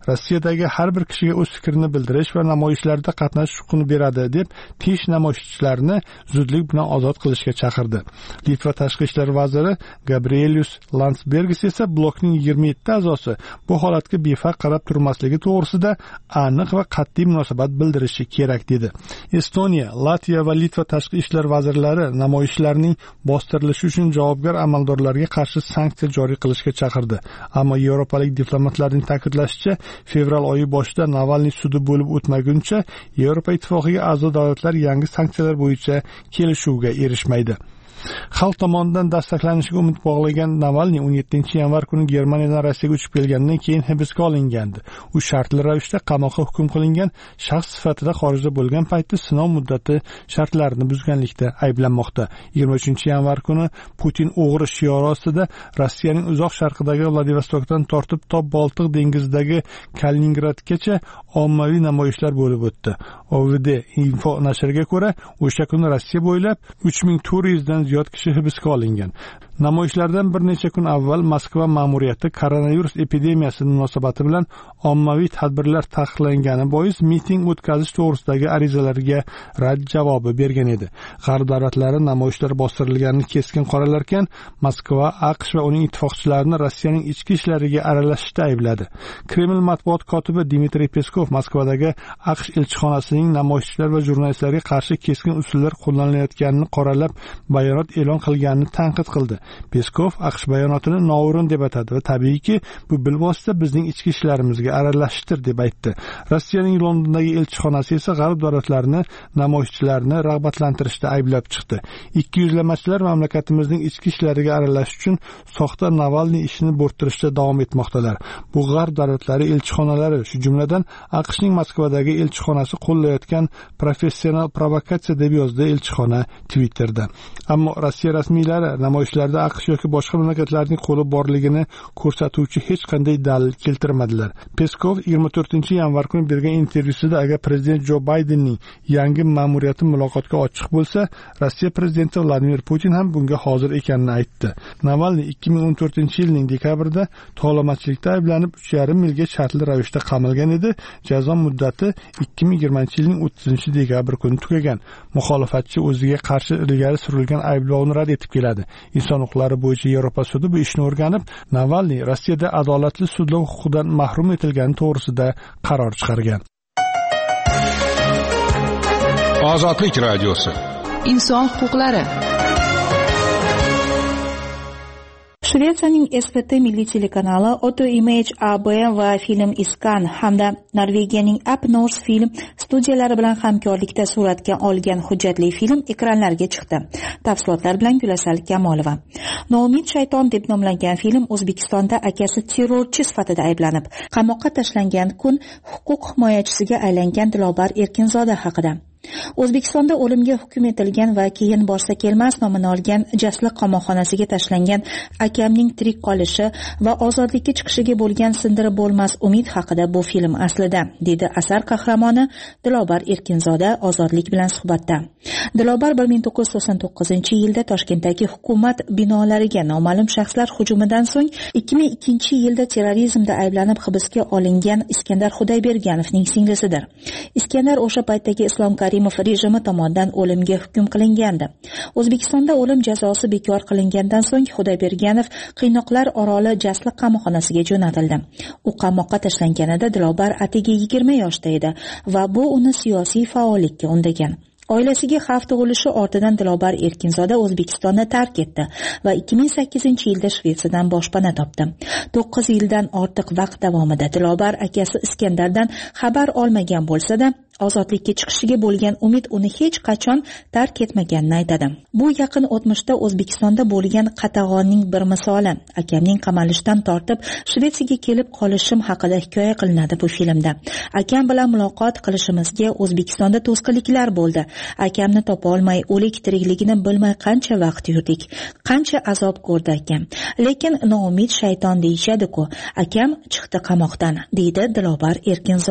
Rossiyadagi har bir kishiga o'z fikrini bildirish va namoyishlarda qatnashish huquqini beradi deb tish namoyishchilarni zudlik bilan ozod qilishga chaqirdi. Litva tashqi ishlar vaziri Gabrielius Landsbergis esa blokning yigirma yetti a'zosi bu holatga befarq qarab turmasligi to'g'risida aniq va qat'iy munosabat bildirishi kerak dedi. Estoniya, Latviya va Litva tashqi ishlar vazirlari namoyishlarning bostirilishi uchun javobgar amaldorlarga qarshi sanksiya joriy qilishga chaqirdi. Ammo yevropalik diplomatlarning ta'kidlashicha, fevral oyi boshida Navalniy sudi bo'lib o'tmaguncha Yevropa ittifoqiga a'zo davlatlar yangi sanksiyalar bo'yicha kelishuvga erishmaydi. Xalq tomonidan dastaklanishiga umid bog'lagan Navalniy o'n yettinchi yanvar kuni Germaniyadan Rossiyaga uchib kelgandan keyin hibsga olingandi. U shartli ravishda qamoqqa hukm qilingan shaxs sifatida xorijda bo'lgan paytda sinov muddati shartlarini buzganlikda ayblanmoqda. yigirma uchinchi yanvar kuni Putin o'g'ri shiori ostida Rossiyaning uzoq sharqidagi Vladivostokdan tortib to Boltiq dengizidagi Kaliningradgacha ommaviy namoyishlar bo'lib o'tdi. O V D info nashriga ko'ra, o'sha kuni Rossiya bo'ylab uch ming to'rt yuz dan ziyod kishi hibsga olingan. Namoyishlardan bir necha kun avval Moskva ma'muriyati koronavirus epidemiyasi munosabati bilan ommaviy tadbirlar taqiqlangani bois miting o'tkazish to'g'risidagi arizalarga rad javobi bergan edi. G'arb davlatlari namoyishlar bostirilganini keskin qoralarkan, Moskva, AQSh va uning ittifoqchilarini Rossiyaning ichki ishlariga aralashishda aybladi. Kreml matbuot kotibi Dmitriy Peskov Moskvadagi AQSh elchixonasining namoyishchilar va jurnalistlarga qarshi keskin usullar qo'llanilayotganini qoralab bayonot e'lon qilganini tanqid qildi. Peskov AQSh bayonotini noo'rin deb atadi va tabiiyki, bu bilvosita bizning ichki ishlarimizga aralashishdir deb aytdi. Rossiyaning Londondagi elchixonasi esa g'arb davlatlarini namoyishchilarni rag'batlantirishda ayblab chiqdi. Ikki yuzlamachilar mamlakatimizning ichki ishlariga aralashish uchun soxta Navalniy ishini bo'rttirishda davom etmoqdalar. Bu g'arb davlatlari elchixonalari, shu jumladan AQShning Moskvadagi elchixonasi qo'llayotgan professional provokatsiya deb yozdi elchixona Twitterda. Ammo Rossiya rasmiylari namoyishlarda AQSh yoki boshqa mamlakatlarning qo'li borligini ko'rsatuvchi hech qanday dalil keltirmadilar. Peskov yigirma to'rtinchi yanvar kuni bergan intervyusida agar prezident Jo Baydenning yangi ma'muriyati muloqotga ochiq bo'lsa, Rossiya prezidenti Vladimir Putin ham bunga hozir ekanini aytdi. Navalniy ikki ming o'n to'rtinchi yilning dekabrida tovlamachilikda ayblanib uch yarim yilga shartli ravishda qamalgan edi. Jazo muddati ikki ming yigirmanchi yilning o'ttizinchi dekabr kuni tugagan. Muxolifatchi o'ziga qarshi ilgari surilgan ayblovni rad etib keladi. Inson huquqlari bo'yicha Yevropa sudi bu ishni o'rganib, Navalniy Rossiyada adolatli sudlov huquqidan mahrum etilgani to'g'risida qaror chiqargan.
Ozodlik radiosi.
Inson huquqlari.
Shvetsiyaning S V T milliy telekanali Auto Image A B va film Iskan hamda Norvegiyaning Up North film studiyalari bilan hamkorlikda suratga olgan hujjatli film ekranlarga chiqdi. Tafsilotlar bilan Gulasal Kamolova. Noumid shayton deb nomlangan film O'zbekistonda akasi terrorchi sifatida ayblanib, qamoqqa tashlangan kun huquq himoyachisiga aylangan Dilobar Erkinzoda haqida. O'zbekistonda o'limga hukm etilgan va keyin borsa kelmas nomini olgan Jasliq qamoqxonasiga tashlangan akamning tirik qolishi va ozodlikka chiqishiga bo'lgan sindirib bo'lmas umid haqida bu film aslida, dedi asar qahramoni Dilobar Erkinzoda Ozodlik bilan suhbatda. Dilobar bir ming to'qqiz yuz to'qson to'qqizinchi yilda Toshkentdagi hukumat binolariga noma'lum shaxslar hujumidan so'ng ikki ming ikkinchi yilda terrorizmda ayblanib hibsga olingan Iskandar Xudoyberganovning singlisidir. Iskandar o'sha paytdagi Islom Karimov rejimi tomonidan o'limga hukm qilingandi. O'zbekistonda o'lim jazosi bekor qilingandan so'ng Xudoyberganov Qiynoqlar oroli Jasliq qamoqxonasiga jo'natildi. U qamoqqa tashlanganida Dilobar atigi yigirma yoshda edi va bu uni siyosiy faollikka undagan. Oilasiga xavf tug'ilishi ortidan Dilobar Erkinzoda O'zbekistonni tark etdi va ikki ming sakkizinchi yilda Shvetsiyadan boshpana topdi. to'qqiz yildan ortiq vaqt davomida Dilobar akasi Iskandardan xabar olmagan bo'lsa-da, ozodlikka chiqishiga bo'lgan umid uni hech qachon tark etmaganini aytadi. Bu yaqin o'tmishda O'zbekistonda bo'lgan qatag'onning bir misoli. Akamning qamalishdan tortib Shvetsiyaga kelib qolishim haqida hikoya qilinadi bu filmda. Akam bilan muloqot qilishimizga O'zbekistonda to'sqinliklar bo'ldi. Akamni topa olmay, o'lik tirikligini bilmay qancha vaqt yurdik. Qancha azob ko'rdi akam. Lekin noumid shayton deyishadi-ku. Akam chiqdi qamoqdan, deydi Dilobar Erkinzoda.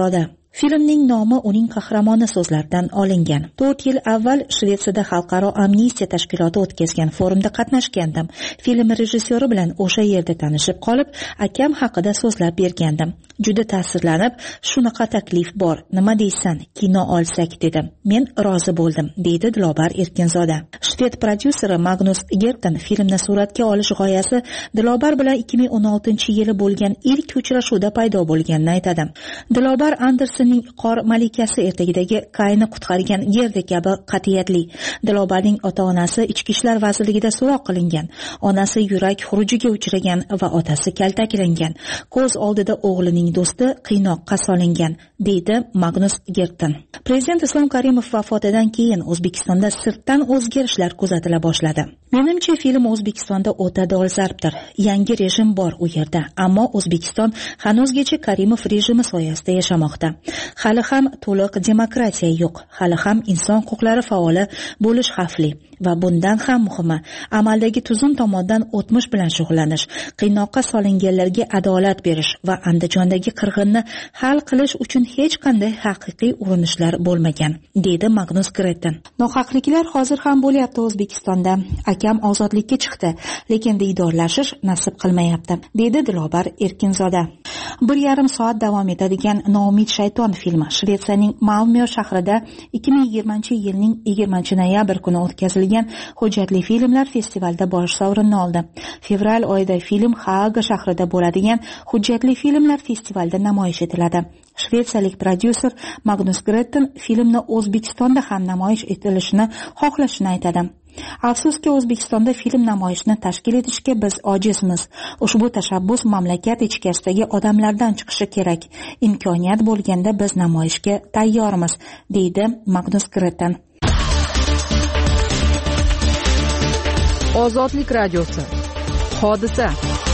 Filmning nomi uning qahramoni so'zlaridan olingan. to'rt yil avval Shvetsiyada xalqaro amnistiya tashkiloti o'tkazgan forumda qatnashgandim. Film rejissyori bilan o'sha yerda tanishib qolib, akam haqida so'zlab bergandim. Juda ta'sirlanib, shunaqa taklif bor, nima deysan, kino olsak dedim. Men rozi bo'ldim, deydi Dilobar Erkinzoda. Shved prodyuseri Magnus Gerten filmni suratga olish g'oyasi Dilobar bilan ikki ming o'n oltinchi yili bo'lgan ilk uchrashuvda paydo bo'lganini aytadi. Dilobar Andersenning Qor malikasi ertagidagi Kayni qutqargan Gerda kabi qat'iyatli. Dilobarning ota-onasi ichki ishlar vazirligida so'roq qilingan. Onasi yurak xurujiga uchragan va otasi kaltaklangan. Ko'z oldida o'g'lining do'sti qiynoqqa solingan, deydi Magnus Gerten. Prezident Islom Karimov vafotidan keyin O'zbekistonda sirtdan o'zgarishlar kuzatila boshladi. Menimcha film O'zbekistonda o'ta dolzarbdir. Yangi rejim bor u yerda, ammo O'zbekiston hanuzgacha Karimov rejimi soyasida yashamoqda. Hali ham to'liq demokratiya yo'q, hali ham inson huquqlari faoli bo'lish xavfli va bundan ham muhimi, amaldagi tuzum tomonidan o'tmish bilan shug'ullanish, qiynoqqa solinganlarga adolat berish va Andijondagi qirg'inni hal qilish uchun hech qanday haqiqiy urinishlar bo'lmagan, deydi Magnus Gerten. Nohaqliklar hozir ham bo'lyapti O'zbekistonda. Akam ozodlikka chiqdi, lekin diydorlashish nasib qilmayapti, deydi Dilobar Erkinzoda. Bir yarim soat davom etadigan Noumid shayton filmi Shvetsiyaning Malmö shahrida ikki ming yigirmanchi yilning yigirmanchi noyabr kuni o'tkazilgan hujjatli filmlar festivalida bosh sovrinni oldi. Fevral oyida film Haaga shahrida bo'ladigan hujjatli filmlar festivalida namoyish etiladi. Shvetsiyalik prodyuser Magnus Gerten filmni O'zbekistonda ham namoyish etilishini xohlashini aytadi. Afsuski, O'zbekistonda film namoyishini tashkil etishga biz ojizmiz. Ushbu tashabbus mamlakat ichkarisidagi odamlardan chiqishi kerak. Imkoniyat bo'lganda biz namoyishga tayyormiz, deydi Magnus Gerten.
Ozodlik radiosi. Hodisa.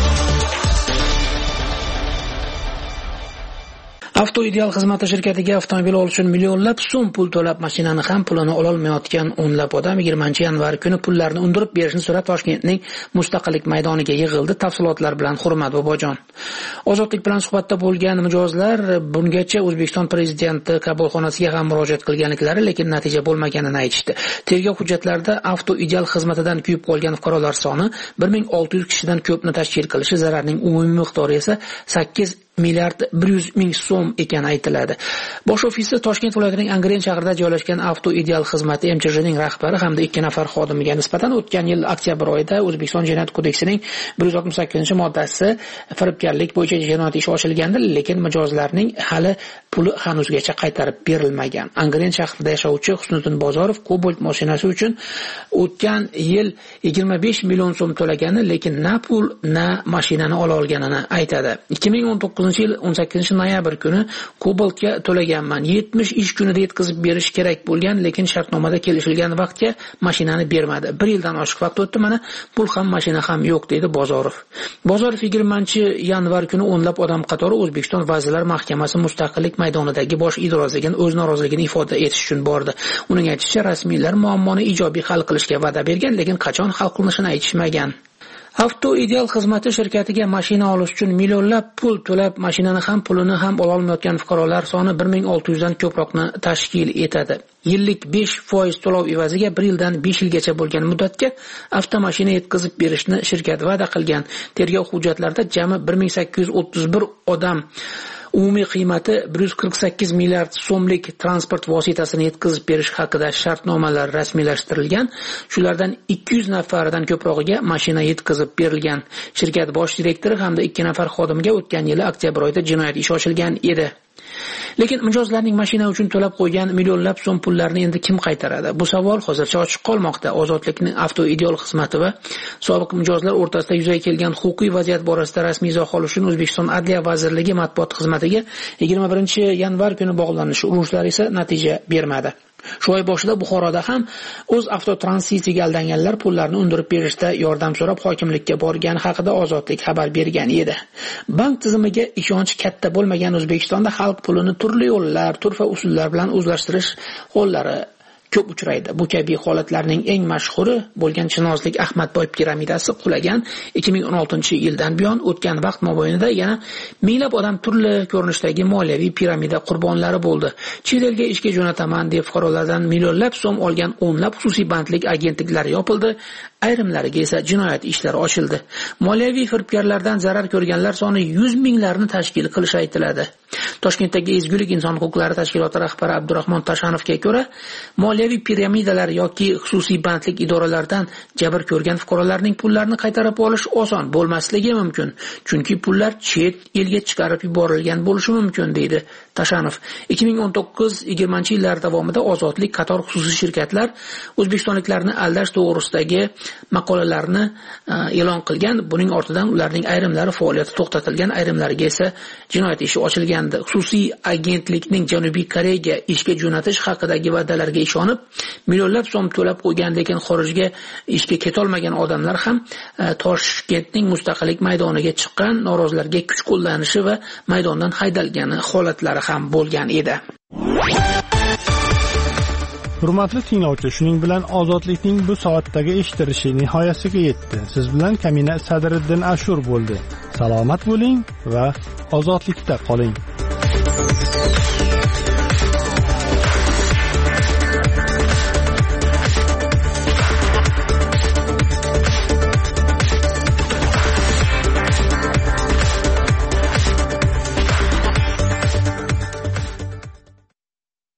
Avtoideal xizmati shirkatiga avtomobil olish uchun millionlab so'm pul to'lab, mashinani ham pulini ola olmayotgan o'nlab odam yigirmanchi yanvar kuni pullarni undirib berishni so'rab Toshkentning Mustaqillik maydoniga yig'ildi. Tafsilotlar bilan Hurmat Bobojon. Ozodlik bilan suhbatda bo'lgan mijozlar bungacha O'zbekiston prezidenti qabulxonasiga ham murojaat qilganliklari, lekin natija bo'lmaganini aytishdi. Tergov hujjatlarida avtoideal xizmatidan kuyib qolgan fuqarolar soni bir ming olti yuz kishidan ko'pni tashkil qilishi, zararning umumiy miqdori esa sakkiz milliard bir yuz ming so'm ekani aytiladi. Bosh ofisi Toshkent viloyatining Angren shahrida joylashgan Avtoideal xizmati M Ch Jning rahbari hamda ikki nafar xodimiga nisbatan o'tgan yil oktyabr oyida O'zbekiston Jinoyat kodeksining bir yuz oltmish sakkizinchi moddasi firibgarlik bo'yicha jinoyat ishi ochilgandi, lekin mijozlarning hali puli hanuzgacha qaytarib berilmagan. Angren shahrida yashovchi Husniddin Bozorov Cobalt mashinasi uchun o'tgan yil yigirma besh million so'm to'lagani, lekin na pul, na mashinani ola olganini aytadi. ikki ming o'n to'qqizinchi yil o'n sakkizinchi noyabr kuni Cobaltga to'laganman. yetmish ish kunida yetkazib berish kerak bo'lgan, lekin shartnomada kelishilgan vaqtga mashinani bermadi. bir yildan oshiq vaqt o'tdi, mana pul ham mashina ham yo'q, deydi Bozorov. Bozorov yigirmanchi yanvar kuni o'nlab odam qatori O'zbekiston Vazirlar Mahkamasi Mustaqillik maydonidagi bosh idorasiga o'z noroziligini ifoda etish uchun bordi. Uning aytishicha, rasmiylar muammoni ijobiy hal qilishga va'da bergan, lekin qachon hal qilinishini aytishmagan. Avtoideal xizmati shirkatiga mashina olish uchun millionlab pul to'lab, mashinani ham pulini ham ola olmayotgan fuqarolar soni bir ming olti yuz dan ko'proqni tashkil etadi. Yillik besh foiz to'lov evaziga bir yildan besh yilgacha bo'lgan muddatga avtomashina yetkazib berishni shirkat va'da qilgan. Tergov hujjatlarida jami bir ming sakkiz yuz o'ttiz bir odam umumiy qiymati bir yuz qirq sakkiz milliard so'mlik transport vositasini yetkazib berish haqida shartnomalar rasmiylashtirilgan. Shulardan ikki yuz nafaridan ko'prog'iga mashina yetkazib berilgan. Shirkat bosh direktori hamda ikki nafar xodimiga o'tgan yili oktyabr oyida jinoyat ishi ochilgan edi. Lekin mijozlarning mashina uchun to'lab qo'ygan millionlab so'm pullarni endi kim qaytaradi? Bu savol hozircha ochiq qolmoqda. Ozodlikning Avtoideal xizmati va sobiq mijozlar o'rtasida yuzaga kelgan huquqiy vaziyat borasida rasmiy izoh olish uchun O'zbekiston Adliya vazirligi matbuot xizmatiga yigirma birinchi yanvar kuni bog'lanish urushlar esa natija bermadi. Shu oy boshida Buxoroda ham o'z avtotransitiga aldanganlar pullarni undirib berishda yordam so'rab hokimlikka borgani haqida Ozodlik xabar bergan edi. Bank tizimiga ishonch katta bo'lmagan O'zbekistonda xalq pulini turli yo'llar, turfa usullar bilan o'zlashtirish hollari ko'p uchraydi. Bu kabi holatlarning eng mashhuri bo'lgan Chinozlik Ahmadboy piramidasi qulagan ikki ming o'n oltinchi yildan buyon o'tgan vaqt mobaynida yana minglab odam turli ko'rinishdagi moliyaviy piramida qurbonlari bo'ldi. Chet elga ishga jo'nataman deb fuqarolardan millionlab so'm olgan o'nlab xususiy bandlik agentliklari yopildi, ayrimlariga esa jinoyat ishlari ochildi. Moliyaviy firibgarlardan zarar ko'rganlar soni yuz minglarni tashkil qilishi aytiladi. Toshkentdagi Ezgulik inson huquqlari tashkiloti rahbari Abdurahmon Tashanovga ko'ra, moliyaviy piramidalar yoki xususiy bandlik idoralaridan jabr ko'rgan fuqarolarning pullarini qaytarib olish oson bo'lmasligi mumkin, chunki pullar chet elga chiqarib yuborilgan bo'lishi mumkin, deydi Tashanov. ikki ming o'n to'qqiz yigirmanchi yillar davomida Ozodlik qator xususiy shirkatlar o'zbekistonliklarni aldash to'g'risidagi maqolalarni e'lon qilgan. Buning ortidan ularning ayrimlari faoliyati to'xtatilgan, ayrimlariga esa jinoyat ishi ochilgan. Xususiy agentlikning Janubiy Koreyaga ishga jo'natish haqidagi va'dalarga ishonib, millionlab so'm to'lab qo'ygan, lekin xorijga ishga ketolmagan odamlar ham Toshkentning Mustaqillik maydoniga chiqqan, norozilarga kuch qo'llanishi va maydondan haydalgani holatlari ham bo'lgan edi.
Hurmatli tinglovchi, shuning bilan Ozodlikning bu soatdagi eshitilishi nihoyasiga yetdi. Siz bilan Kamina Sadriddin Ashur bo'ldi. Salomat bo'ling va ozodlikda qoling.